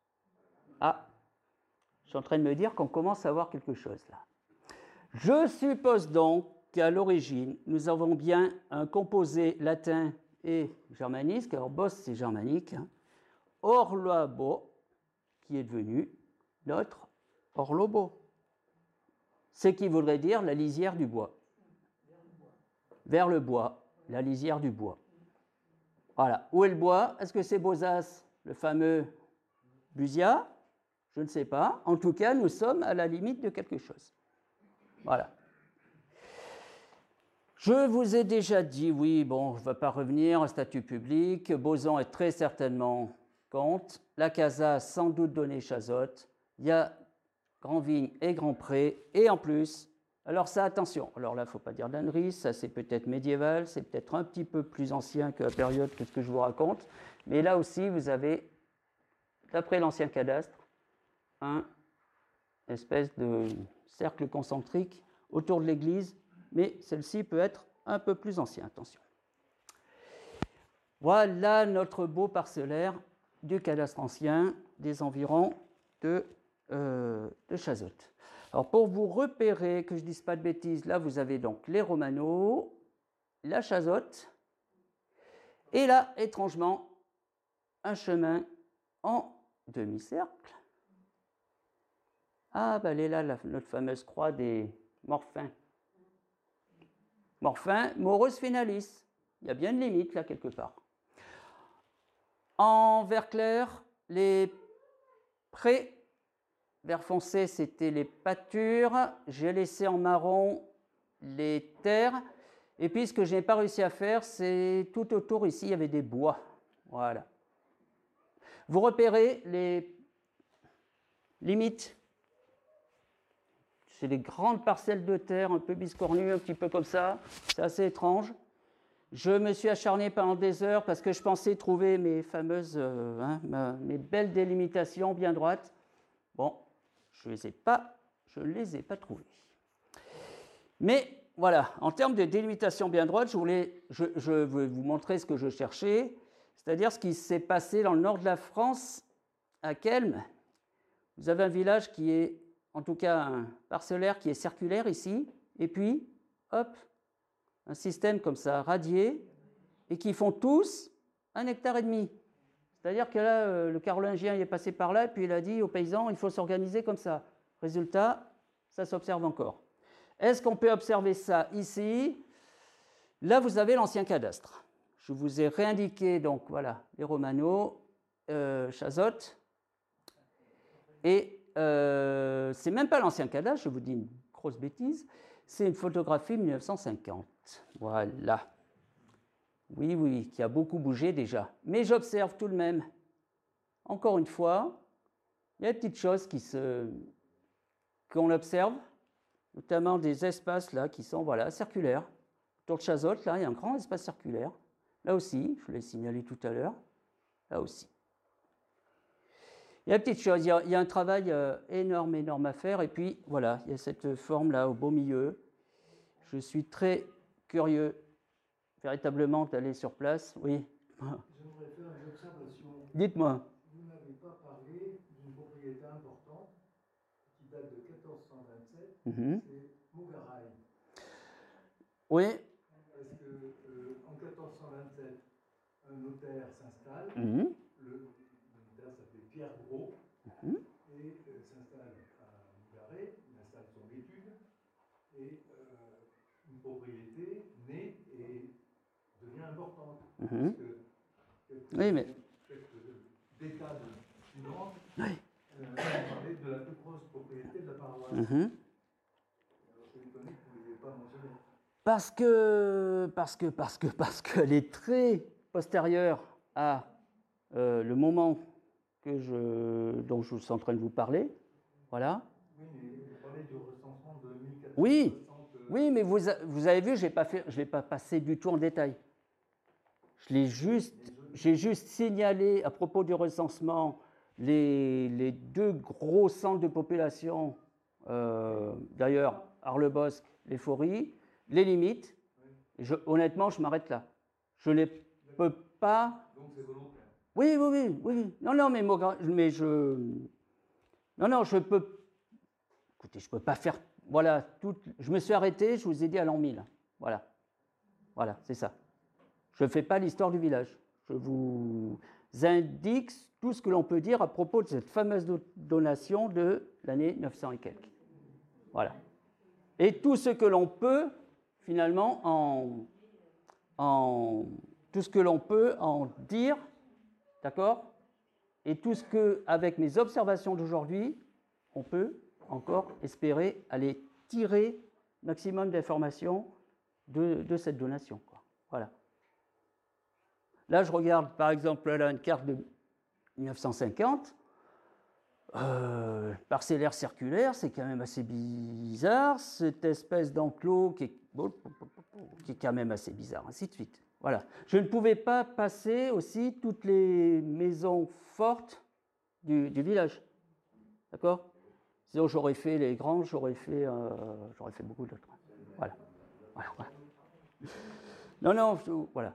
je suis en train de me dire qu'on commence à voir quelque chose là. Je suppose donc qu'à l'origine, nous avons bien un composé latin et germanique. Alors, bos, c'est germanique. Hein. Orlabo, qui est devenu notre orlobo. Ce qui voudrait dire la lisière du bois. Vers le bois, la lisière du bois. Voilà. Où est le bois? Est-ce que c'est Beaux-As, le fameux Busia? Je ne sais pas. En tout cas, nous sommes à la limite de quelque chose. Voilà. Je vous ai déjà dit, oui, bon, je ne vais pas revenir au statut public. Boson est très certainement contre. La CASA a sans doute donné Chazotte. Il y a Grand-Vigne et Grand-Pré. Et en plus, alors ça, attention. Alors là, il ne faut pas dire d'ânerie. Ça, c'est peut-être médiéval. C'est peut-être un petit peu plus ancien que la période que ce que je vous raconte. Mais là aussi, vous avez, d'après l'ancien cadastre, un espèce de cercle concentrique autour de l'église. Mais celle-ci peut être un peu plus ancienne, attention. Voilà notre beau parcellaire du cadastre ancien des environs de Chazotte. Alors pour vous repérer, que je ne dise pas de bêtises, là vous avez donc les Romano, la Chazotte, et là, étrangement, un chemin en demi-cercle. Ah, ben elle est là, notre fameuse croix des Morphins. Morphin, morus finalis. Il y a bien une limite là quelque part. En vert clair, les prés. Vert foncé, c'était les pâtures. J'ai laissé en marron les terres. Et puis ce que je n'ai pas réussi à faire, c'est tout autour ici, il y avait des bois. Voilà. Vous repérez les limites. C'est des grandes parcelles de terre, un peu biscornues, un petit peu comme ça. C'est assez étrange. Je me suis acharné pendant des heures parce que je pensais trouver mes fameuses, mes belles délimitations bien droites. Bon, je ne les ai pas trouvées. Mais voilà, en termes de délimitation bien droite, je veux vous montrer ce que je cherchais, c'est-à-dire ce qui s'est passé dans le nord de la France, à Kelm. Vous avez un village qui est, en tout cas un parcellaire qui est circulaire ici, et puis, hop, un système comme ça, radié, et qui font tous 1,5 hectare. C'est-à-dire que là, le carolingien est passé par là, et puis il a dit aux paysans, il faut s'organiser comme ça. Résultat, ça s'observe encore. Est-ce qu'on peut observer ça ici? Là, vous avez l'ancien cadastre. Je vous ai réindiqué, donc voilà, les Romano, Chazotte, et c'est même pas l'ancien cadastre, je vous dis une grosse bêtise, c'est une photographie 1950. Voilà. Oui, qui a beaucoup bougé déjà. Mais j'observe tout de même, encore une fois, il y a des petites choses qu'on observe, notamment des espaces là qui sont circulaires. Autour de Chazotte, là, il y a un grand espace circulaire. Là aussi, je l'ai signalé tout à l'heure, là aussi. Il y a des petites choses, il y a un travail énorme à faire. Et puis, voilà, il y a cette forme-là au beau milieu. Je suis très curieux, véritablement, d'aller sur place. Oui. J'aimerais faire une observation. Dites-moi. Vous n'avez pas parlé d'une propriété importante qui date de 1427, c'est Mougaraï. Oui. Parce qu'en 1427, un notaire s'installe. Le notaire s'appelait Pierre Gros et s'installe à Mougaret, il installe son étude et une propriété naît et devient importante. Parce que oui, mais... décade suivante, parlait de la plus grosse propriété de la paroisse. Alors, je suis étonné que vous ne l'ayez pas mentionné. Parce qu'elle est très postérieure à le moment dont je suis en train de vous parler. Voilà. Oui, mais vous parlez du recensement de 1460. Oui, mais vous avez vu, je ne l'ai pas passé du tout en détail. J'ai juste signalé à propos du recensement les deux gros centres de population, d'ailleurs, Arlebosc, les Fories, les limites. Honnêtement, je m'arrête là. Je ne peux pas... Donc c'est volontaire. Oui. Non, je peux... Écoutez, je ne peux pas faire... Voilà, je me suis arrêté, je vous ai dit à l'an 1000. Voilà, c'est ça. Je ne fais pas l'histoire du village. Je vous indique tout ce que l'on peut dire à propos de cette fameuse donation de l'année 900 et quelques. Voilà. Et tout ce que l'on peut, finalement, tout ce que l'on peut en dire, d'accord? Et tout ce que, avec mes observations d'aujourd'hui, on peut encore espérer aller tirer maximum d'informations de cette donation, quoi. Voilà. Là, je regarde, par exemple, là, une carte de 1950. Parcellaire circulaire, c'est quand même assez bizarre. Cette espèce d'enclos qui est quand même assez bizarre, ainsi de suite. Voilà. Je ne pouvais pas passer aussi toutes les maisons fortes du village. D'accord? Sinon, j'aurais fait les granges, j'aurais fait beaucoup d'autres. Voilà. Voilà. Non, voilà.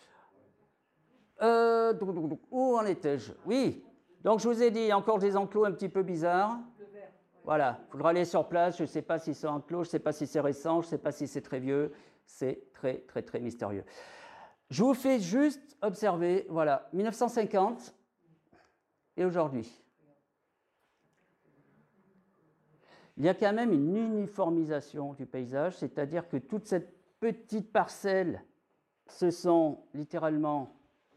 Où en étais-je? Oui. Donc, je vous ai dit, il y a encore des enclos un petit peu bizarres. Voilà. Il faudra aller sur place. Je ne sais pas si c'est enclos, je ne sais pas si c'est récent, je ne sais pas si c'est très vieux. C'est très, très, très mystérieux. Je vous fais juste observer, voilà, 1950 et aujourd'hui. Il y a quand même une uniformisation du paysage, c'est-à-dire que toute cette petite parcelle se sont littéralement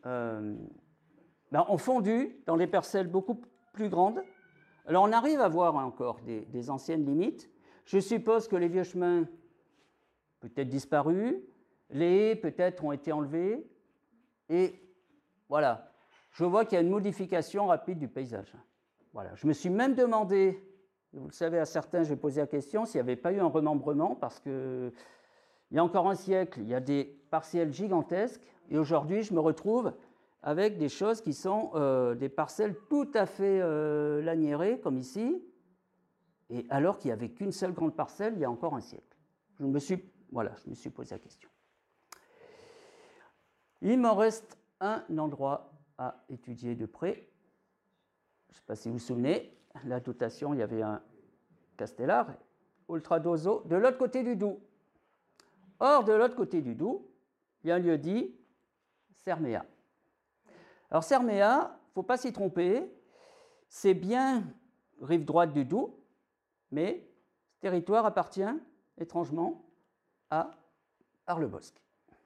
ont fondu dans des parcelles beaucoup plus grandes. Alors on arrive à voir encore des anciennes limites. Je suppose que les vieux chemins peut-être disparus, les haies peut-être ont été enlevées, et voilà, je vois qu'il y a une modification rapide du paysage. Voilà. Je me suis même demandé, vous le savez, à certains, je vais poser la question, s'il n'y avait pas eu un remembrement, parce qu'il y a encore un siècle, il y a des parcelles gigantesques, et aujourd'hui, je me retrouve avec des choses qui sont des parcelles tout à fait laniérées, comme ici, et alors qu'il n'y avait qu'une seule grande parcelle il y a encore un siècle. Je me suis posé la question. Il m'en reste un endroit à étudier de près. Je ne sais pas si vous vous souvenez, la dotation, il y avait un Castellar, Oltradoso, de l'autre côté du Doubs. Or, de l'autre côté du Doubs, il y a un lieu dit Cerméa. Alors, Cerméa, il ne faut pas s'y tromper, c'est bien rive droite du Doubs, mais ce territoire appartient étrangement à Arlebosc.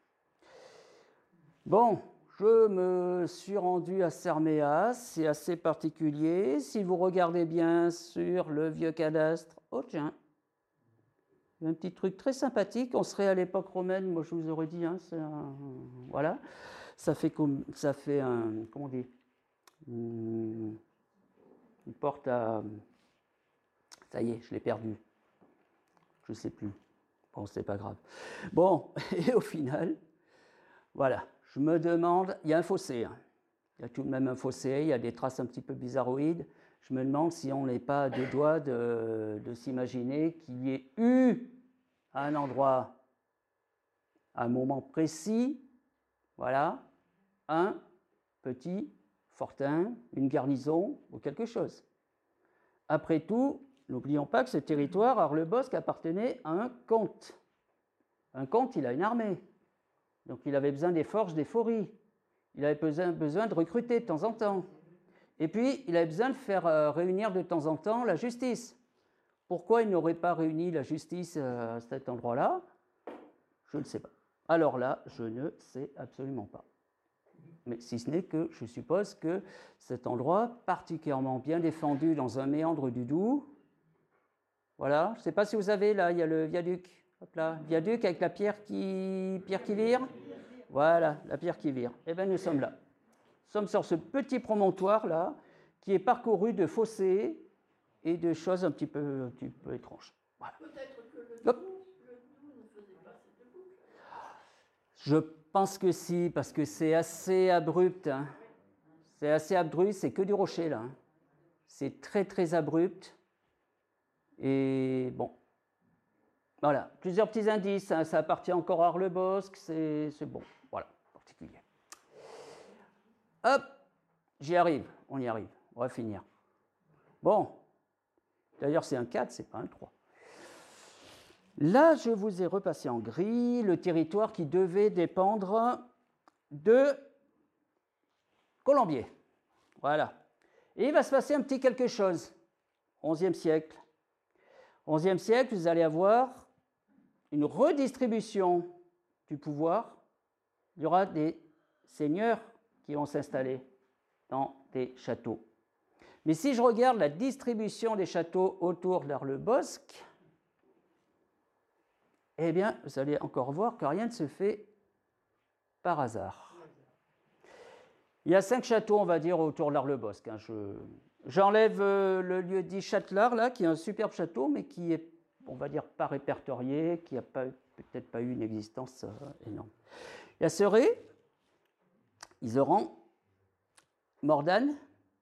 Bon, je me suis rendu à Cerméa, c'est assez particulier. Si vous regardez bien sur le vieux cadastre, oh tiens, il y a un petit truc très sympathique. On serait à l'époque romaine, moi je vous aurais dit, hein, voilà, ça fait un, comment on dit, une porte à, ça y est, je l'ai perdu, je ne sais plus. Bon, c'est pas grave. Bon, et au final, voilà. Je me demande, il y a un fossé, hein. Il y a tout de même un fossé, il y a des traces un petit peu bizarroïdes. Je me demande si on n'est pas à deux doigts de s'imaginer qu'il y ait eu à un endroit, à un moment précis, voilà, un petit fortin, une garnison ou quelque chose. Après tout, n'oublions pas que ce territoire, Arlebosc, appartenait à un comte. Un comte, il a une armée. Donc il avait besoin des forges, des fourris. Il avait besoin de recruter de temps en temps. Et puis, il avait besoin de faire réunir de temps en temps la justice. Pourquoi il n'aurait pas réuni la justice à cet endroit-là? Je ne sais pas. Alors là, je ne sais absolument pas. Mais si ce n'est que je suppose que cet endroit, particulièrement bien défendu dans un méandre du Doubs, voilà, je ne sais pas si vous avez, là, il y a le viaduc. Hop là, viaduc avec la pierre qui vire. Voilà, la pierre qui vire. Eh bien, nous sommes là. Nous sommes sur ce petit promontoire-là, qui est parcouru de fossés et de choses un petit peu étranges. Voilà. Peut-être que le Doubs ne faisait pas cette boucle. Je pense que si, parce que c'est assez abrupt. Hein. C'est assez abrupt, c'est que du rocher, là. Hein. C'est très, très abrupt. Et bon. Voilà, plusieurs petits indices, hein. Ça appartient encore à Arlebosc, c'est bon, voilà, particulier. Hop, j'y arrive, on y arrive, on va finir. Bon, d'ailleurs c'est un 4, c'est pas un 3. Là, je vous ai repassé en gris le territoire qui devait dépendre de Colombier. Voilà. Et il va se passer un petit quelque chose, 11e siècle. 11e siècle, vous allez avoir une redistribution du pouvoir. Il y aura des seigneurs qui vont s'installer dans des châteaux. Mais si je regarde la distribution des châteaux autour d'Arlebosc, eh bien, vous allez encore voir que rien ne se fait par hasard. Il y a 5 châteaux, on va dire, autour de l'Arlebosc. Hein. J'enlève le lieu-dit Châtelard, là, qui est un superbe château, mais qui est, on va dire, pas répertorié, qui n'a peut-être pas eu une existence énorme. Il y a Serré, Iseran, Mordanne.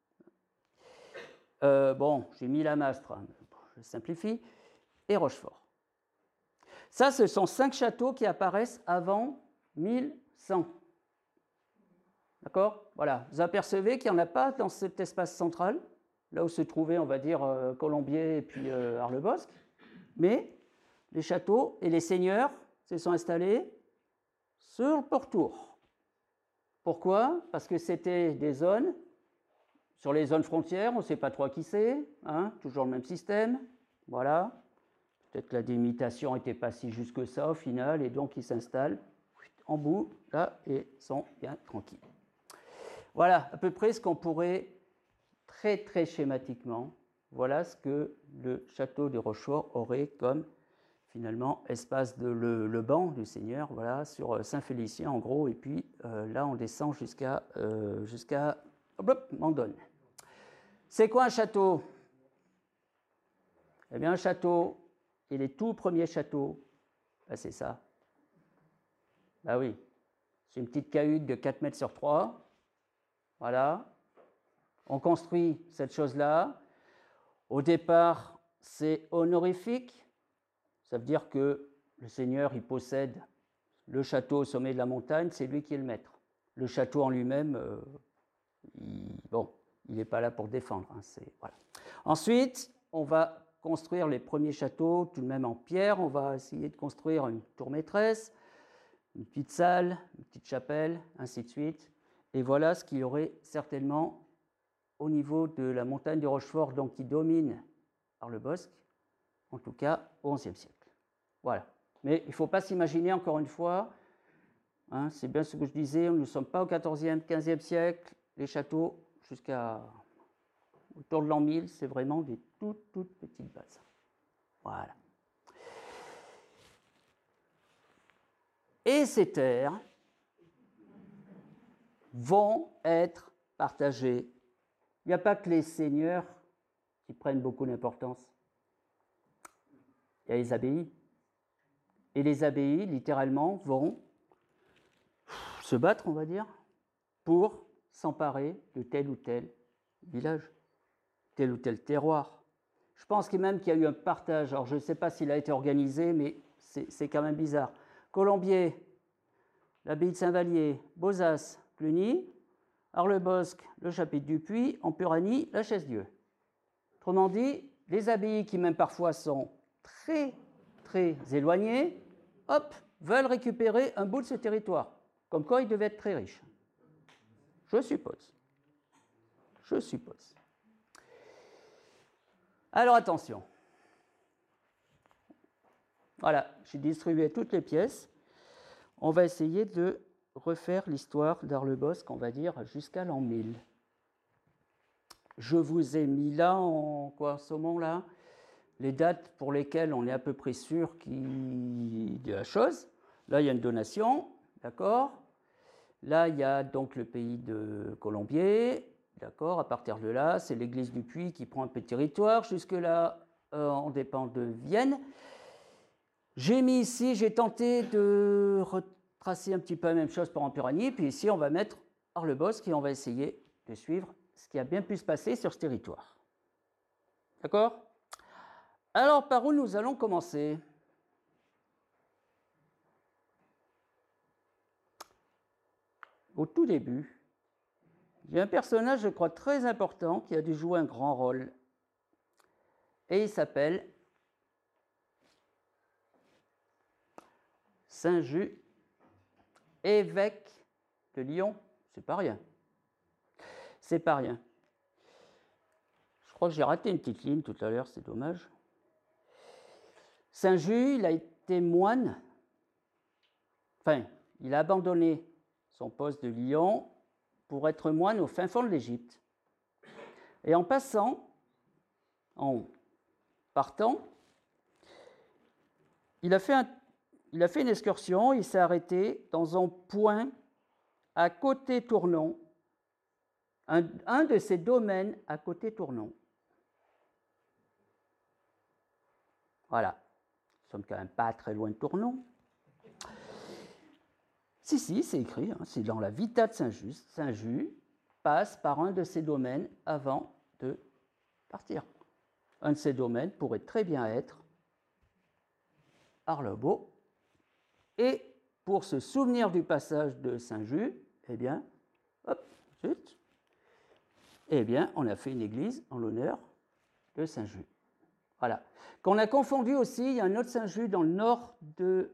Bon, j'ai mis la Mastre, hein, je simplifie, et Rochefort. Ça, ce sont 5 châteaux qui apparaissent avant 1100. D'accord? Voilà. Vous apercevez qu'il n'y en a pas dans cet espace central, là où se trouvaient, on va dire, Colombier et puis Arlebosc. Mais les châteaux et les seigneurs se sont installés sur le pourtour. Pourquoi? Parce que c'était des zones, sur les zones frontières, on ne sait pas trop qui c'est, hein, toujours le même système. Voilà. Peut-être que la délimitation n'était pas si juste que ça au final, et donc ils s'installent en bout, là, et sont bien tranquilles. Voilà à peu près ce qu'on pourrait, très très schématiquement, voilà ce que le château de Rochefort aurait comme, finalement, espace de le banc du seigneur, voilà, sur Saint-Félicien en gros, et puis là on descend jusqu'à Mandonne. C'est quoi un château? Eh bien un château, et les tout premiers châteaux, ben, c'est ça. Ben oui, c'est une petite cahute de 4 mètres sur 3. Voilà. On construit cette chose-là. Au départ, c'est honorifique. Ça veut dire que le seigneur, il possède le château au sommet de la montagne, c'est lui qui est le maître. Le château en lui-même, il n'est pas là pour défendre. Hein, voilà. Ensuite, on va construire les premiers châteaux, tout de même en pierre. On va essayer de construire une tour maîtresse, une petite salle, une petite chapelle, ainsi de suite. Et voilà ce qu'il y aurait certainement au niveau de la montagne de Rochefort, donc qui domine Arlebosc, en tout cas au XIe siècle. Voilà. Mais il ne faut pas s'imaginer, encore une fois, hein, c'est bien ce que je disais, nous ne sommes pas au XIVe, XVe siècle, les châteaux jusqu'à autour de l'an 1000, c'est vraiment des toutes petites bases. Voilà. Et ces terres vont être partagées. Il n'y a pas que les seigneurs qui prennent beaucoup d'importance. Il y a les abbayes. Et les abbayes, littéralement, vont se battre, on va dire, pour s'emparer de tel ou tel village, tel ou tel terroir. Je pense même qu'il y a eu un partage. Alors, je ne sais pas s'il a été organisé, mais c'est quand même bizarre. Colombier, l'abbaye de Saint-Vallier, Beaux-As, Cluny, Arlebosc, le chapitre du Puy, Empuranie, la Chaise-Dieu. Autrement dit, les abbayes qui même parfois sont très éloignées, hop, veulent récupérer un bout de ce territoire. Comme quoi ils devaient être très riches. Je suppose. Alors attention. Voilà, j'ai distribué toutes les pièces. On va essayer de refaire l'histoire d'Arlebosc, on va dire, jusqu'à l'an 1000. Je vous ai mis là, en saumon là, les dates pour lesquelles on est à peu près sûr de la chose. Là, il y a une donation, d'accord. Là, il y a donc le pays de Colombier, d'accord. À partir de là, c'est l'église du Puy qui prend un peu de territoire. Jusque-là, on dépend de Vienne. J'ai mis ici, j'ai tenté de retracer un petit peu la même chose pour Empuranie, puis ici, on va mettre Arlebosc et on va essayer de suivre ce qui a bien pu se passer sur ce territoire. D'accord? Alors, par où nous allons commencer? Au tout début, il y a un personnage, je crois, très important qui a dû jouer un grand rôle. Et il s'appelle Saint-Just, évêque de Lyon. C'est pas rien. C'est pas rien. Je crois que j'ai raté une petite ligne tout à l'heure, c'est dommage. Saint-Just, il a été moine. Enfin, il a abandonné son poste de Lyon pour être moine au fin fond de l'Égypte. Et en partant, il a fait il a fait une excursion, il s'est arrêté dans un point à côté Tournon, un de ses domaines à côté Tournon. Voilà. Nous ne sommes quand même pas très loin de Tournon. Si, c'est écrit, hein, c'est dans la Vita de Saint-Just. Saint-Just passe par un de ses domaines avant de partir. Un de ces domaines pourrait très bien être Arlebo. Et pour se souvenir du passage de Saint-Just, eh bien, hop, zut, eh bien, on a fait une église en l'honneur de Saint-Just. Voilà. Qu'on a confondu aussi, il y a un autre Saint-Just dans le nord de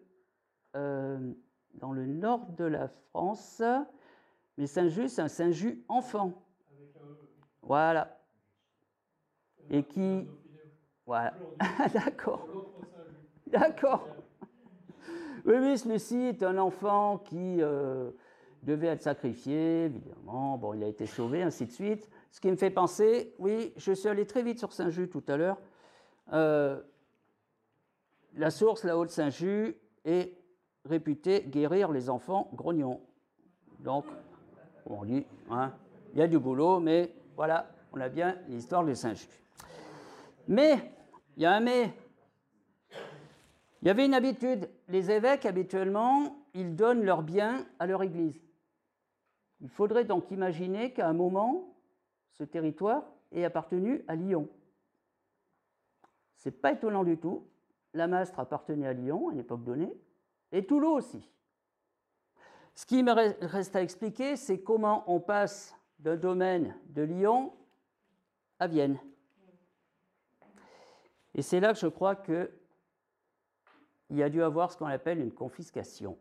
la France, mais Saint-Just, c'est un Saint-Just enfant. Voilà. Et qui... Voilà. D'accord. D'accord. Oui, celui-ci est un enfant qui devait être sacrifié, évidemment. Bon, il a été sauvé, ainsi de suite. Ce qui me fait penser, oui, je suis allé très vite sur Saint-Just tout à l'heure. La source, la Haute Saint-Just, est réputée guérir les enfants grognons. Donc, on dit, hein, il y a du boulot, mais voilà, on a bien l'histoire de Saint-Just. Mais, il y a un mais. Il y avait une habitude. Les évêques, habituellement, ils donnent leurs biens à leur église. Il faudrait donc imaginer qu'à un moment, ce territoire ait appartenu à Lyon. Ce n'est pas étonnant du tout. La Mastre appartenait à Lyon à une époque donnée, et Toulon aussi. Ce qui me reste à expliquer, c'est comment on passe d'un domaine de Lyon à Vienne. Et c'est là que je crois qu'il y a dû avoir ce qu'on appelle une confiscation.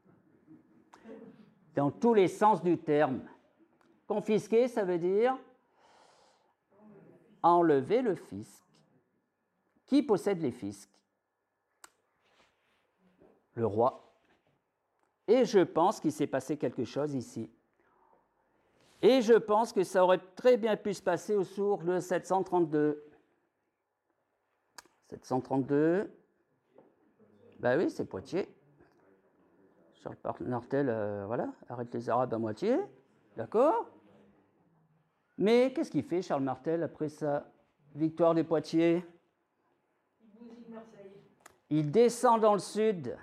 Dans tous les sens du terme. Confisquer, ça veut dire enlever le fisc. Qui possède les fiscs? Le roi. Et je pense qu'il s'est passé quelque chose ici. Et je pense que ça aurait très bien pu se passer au sourd de 732. 732, ben oui, c'est Poitiers. Charles Martel, voilà, arrête les Arabes à moitié, d'accord. Mais qu'est-ce qu'il fait, Charles Martel, après sa victoire des Poitiers? Il descend dans le sud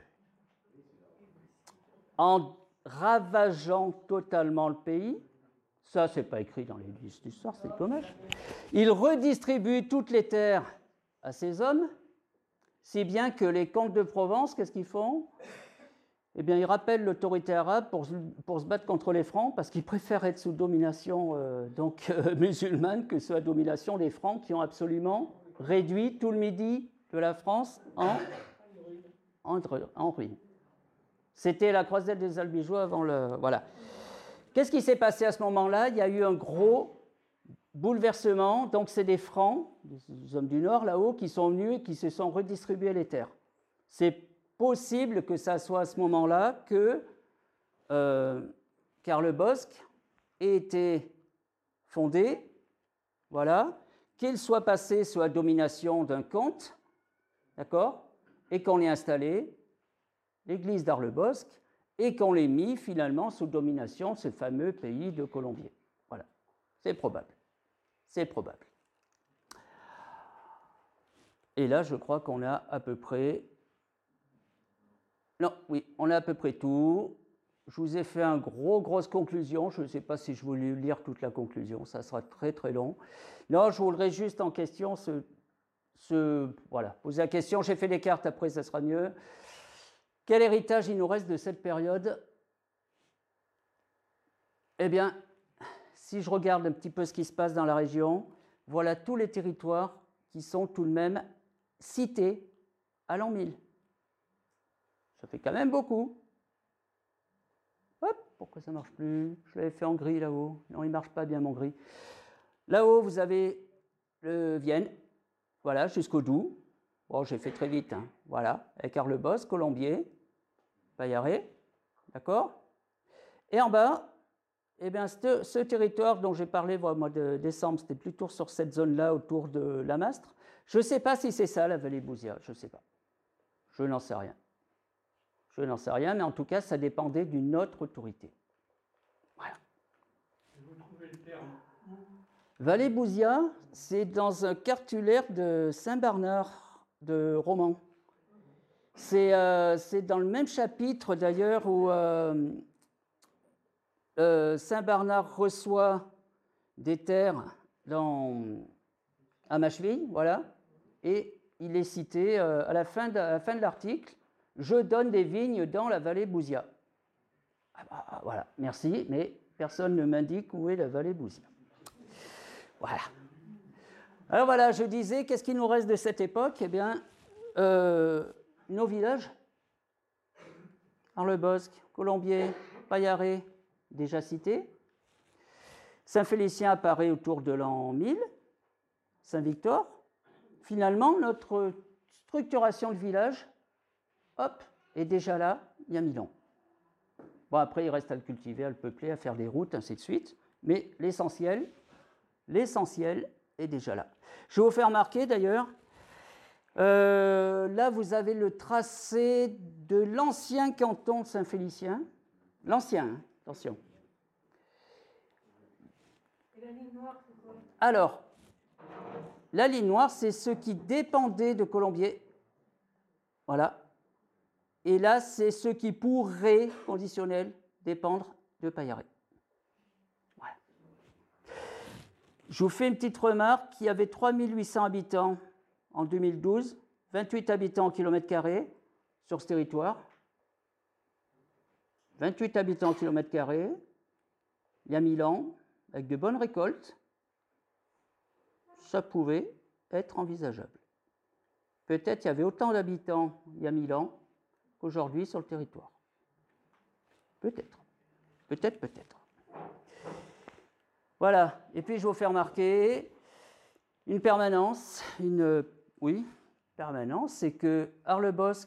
en ravageant totalement le pays. Ça, c'est pas écrit dans les listes d'histoire, c'est dommage. Il redistribue toutes les terres à ses hommes, si bien que les comtes de Provence, qu'est-ce qu'ils font? Eh bien, ils rappellent l'autorité arabe pour se battre contre les Francs, parce qu'ils préfèrent être sous domination musulmane que sous la domination des Francs, qui ont absolument réduit tout le midi de la France en ruine. C'était la croisade des Albigeois avant le... Voilà. Qu'est-ce qui s'est passé à ce moment-là? Il y a eu un gros bouleversement. Donc, c'est des Francs, des hommes du Nord, là-haut, qui sont venus et qui se sont redistribués les terres. C'est possible que ça soit à ce moment-là que Karl-le-Bosc ait été fondé, voilà, qu'il soit passé sous la domination d'un comte, d'accord, et qu'on ait installé l'église d'Arlebosc et qu'on l'ait mis finalement sous domination de ce fameux pays de Colombier. Voilà, c'est probable. C'est probable. Et là, je crois qu'on a à peu près... Non, oui, on a à peu près tout. Je vous ai fait une grosse conclusion. Je ne sais pas si je voulais lire toute la conclusion. Ça sera très, très long. Non, je voudrais juste en question voilà, poser la question. J'ai fait les cartes, après, ça sera mieux. Quel héritage il nous reste de cette période? Eh bien, si je regarde un petit peu ce qui se passe dans la région, voilà tous les territoires qui sont tout de même cités à l'an 1000. Ça fait quand même beaucoup. Hop, pourquoi ça ne marche plus? Je l'avais fait en gris là-haut. Non, il ne marche pas bien mon gris. Là-haut, vous avez le Vienne, voilà, jusqu'au Doubs. Bon, j'ai fait très vite, hein. Voilà, avec Arlebosc, Colombier, Paillaré, d'accord? Et en bas, eh bien, ce territoire dont j'ai parlé au mois de décembre, c'était plutôt sur cette zone-là, autour de la Mastre. Je ne sais pas si c'est ça, la vallée Bouzia, je ne sais pas. Je n'en sais rien. Je n'en sais rien, mais en tout cas, ça dépendait d'une autre autorité. Voilà. Vous trouvez le terme où? Vallée-Bouzia, c'est dans un cartulaire de Saint-Bernard de Romans. C'est dans le même chapitre d'ailleurs où Saint-Bernard reçoit des terres à Macheville, voilà, et il est cité à la fin de l'article, « Je donne des vignes dans la Vallée-Bouzia ». Ah bah, voilà, merci, mais personne ne m'indique où est la Vallée-Bouzia. Voilà. Alors voilà, je disais, qu'est-ce qu'il nous reste de cette époque? Eh bien, nos villages, Arlebosc, Colombier, Paillaré, déjà cités. Saint-Félicien apparaît autour de l'an 1000, Saint-Victor. Finalement, notre structuration de village, hop, est déjà là, il y a 1000 ans. Bon, après, il reste à le cultiver, à le peupler, à faire des routes, ainsi de suite. Mais l'essentiel est déjà là. Je vais vous faire remarquer d'ailleurs, là vous avez le tracé de l'ancien canton de Saint-Félicien. L'ancien, hein, attention. Et la ligne noire, c'est quoi? Alors, la ligne noire, c'est ce qui dépendait de Colombier. Voilà. Et là, c'est ce qui pourrait, conditionnel, dépendre de Paillaré. Voilà. Je vous fais une petite remarque. Il y avait 3800 habitants en 2012, 28 habitants au kilomètre carré sur ce territoire. 28 habitants au kilomètre carré, il y a 1000 ans, avec de bonnes récoltes, ça pouvait être envisageable. Peut-être il y avait autant d'habitants il y a 1000 ans qu'aujourd'hui sur le territoire. Peut-être. Peut-être. Voilà. Et puis je vais vous faire remarquer une permanence. Permanence, c'est que Arlebosc,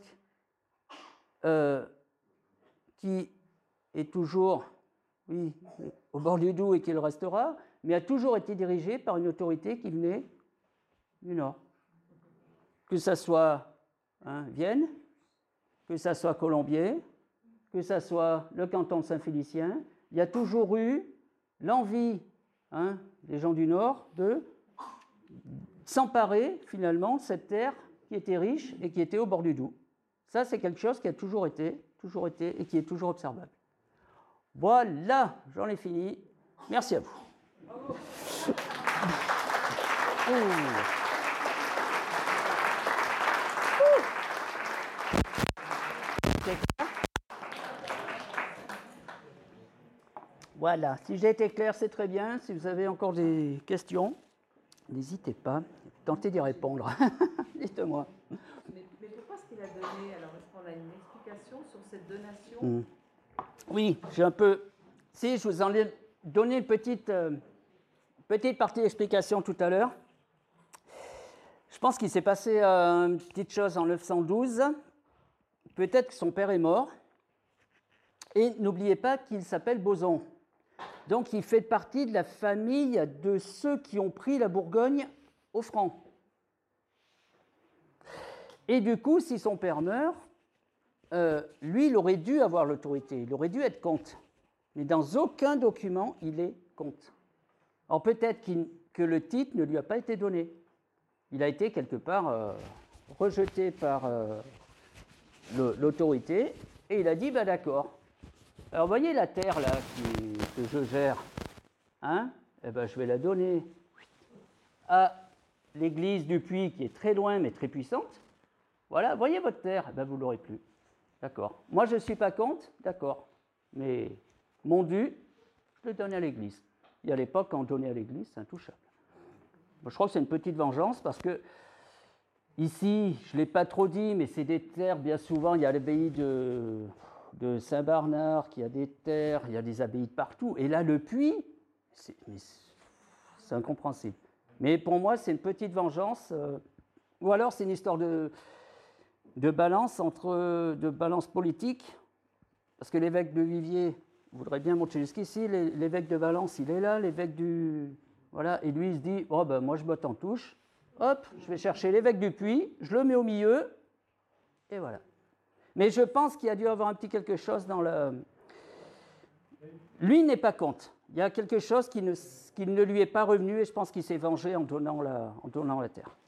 qui est toujours au bord du Doubs et qui le restera, mais a toujours été dirigé par une autorité qui venait du Nord. Que ça soit Vienne, que ça soit Colombier, que ça soit le canton de Saint-Félicien, il y a toujours eu l'envie des gens du Nord de s'emparer finalement de cette terre qui était riche et qui était au bord du Doubs. Ça, c'est quelque chose qui a toujours été et qui est toujours observable. Voilà, j'en ai fini. Merci à vous. Voilà, si j'ai été clair, c'est très bien. Si vous avez encore des questions, n'hésitez pas, tentez d'y répondre. Dites-moi. Mais pourquoi est-ce qu'il a donné? Alors, est-ce qu'on a une explication sur cette donation? Oui, j'ai un peu... Si, je vous en ai donné une petite partie d'explication tout à l'heure. Je pense qu'il s'est passé une petite chose en 912. Peut-être que son père est mort. Et n'oubliez pas qu'il s'appelle Boson. Donc, il fait partie de la famille de ceux qui ont pris la Bourgogne au franc. Et du coup, si son père meurt, lui, il aurait dû avoir l'autorité, il aurait dû être comte. Mais dans aucun document, il est comte. Alors peut-être que le titre ne lui a pas été donné. Il a été quelque part rejeté par l'autorité, et il a dit, bah, d'accord. Alors, vous voyez la terre là que je gère, eh ben, je vais la donner à l'église du Puy, qui est très loin, mais très puissante. Voilà, voyez votre terre, eh ben, vous ne l'aurez plus. D'accord. Moi, je ne suis pas comte, d'accord. Mais mon dû, je le donne à l'église. Et à l'époque, quand on donnait à l'église, c'est intouchable. Bon, je crois que c'est une petite vengeance, parce que ici, je ne l'ai pas trop dit, mais c'est des terres, bien souvent, il y a l'abbaye de Saint-Bernard, qui a des terres, il y a des abbayes de partout. Et là, le Puy, c'est incompréhensible. Mais pour moi, c'est une petite vengeance. Ou alors, c'est une histoire de balance de balance politique. Parce que l'évêque de Viviers voudrait bien monter jusqu'ici. L'évêque de Valence, il est là. L'évêque du... Voilà. Et lui, il se dit, oh, ben, moi, je botte en touche. Hop, je vais chercher l'évêque du Puy, je le mets au milieu. Et voilà. Mais je pense qu'il y a dû avoir un petit quelque chose dans le... Lui n'est pas contre. Il y a quelque chose qui ne lui est pas revenu et je pense qu'il s'est vengé en donnant la terre.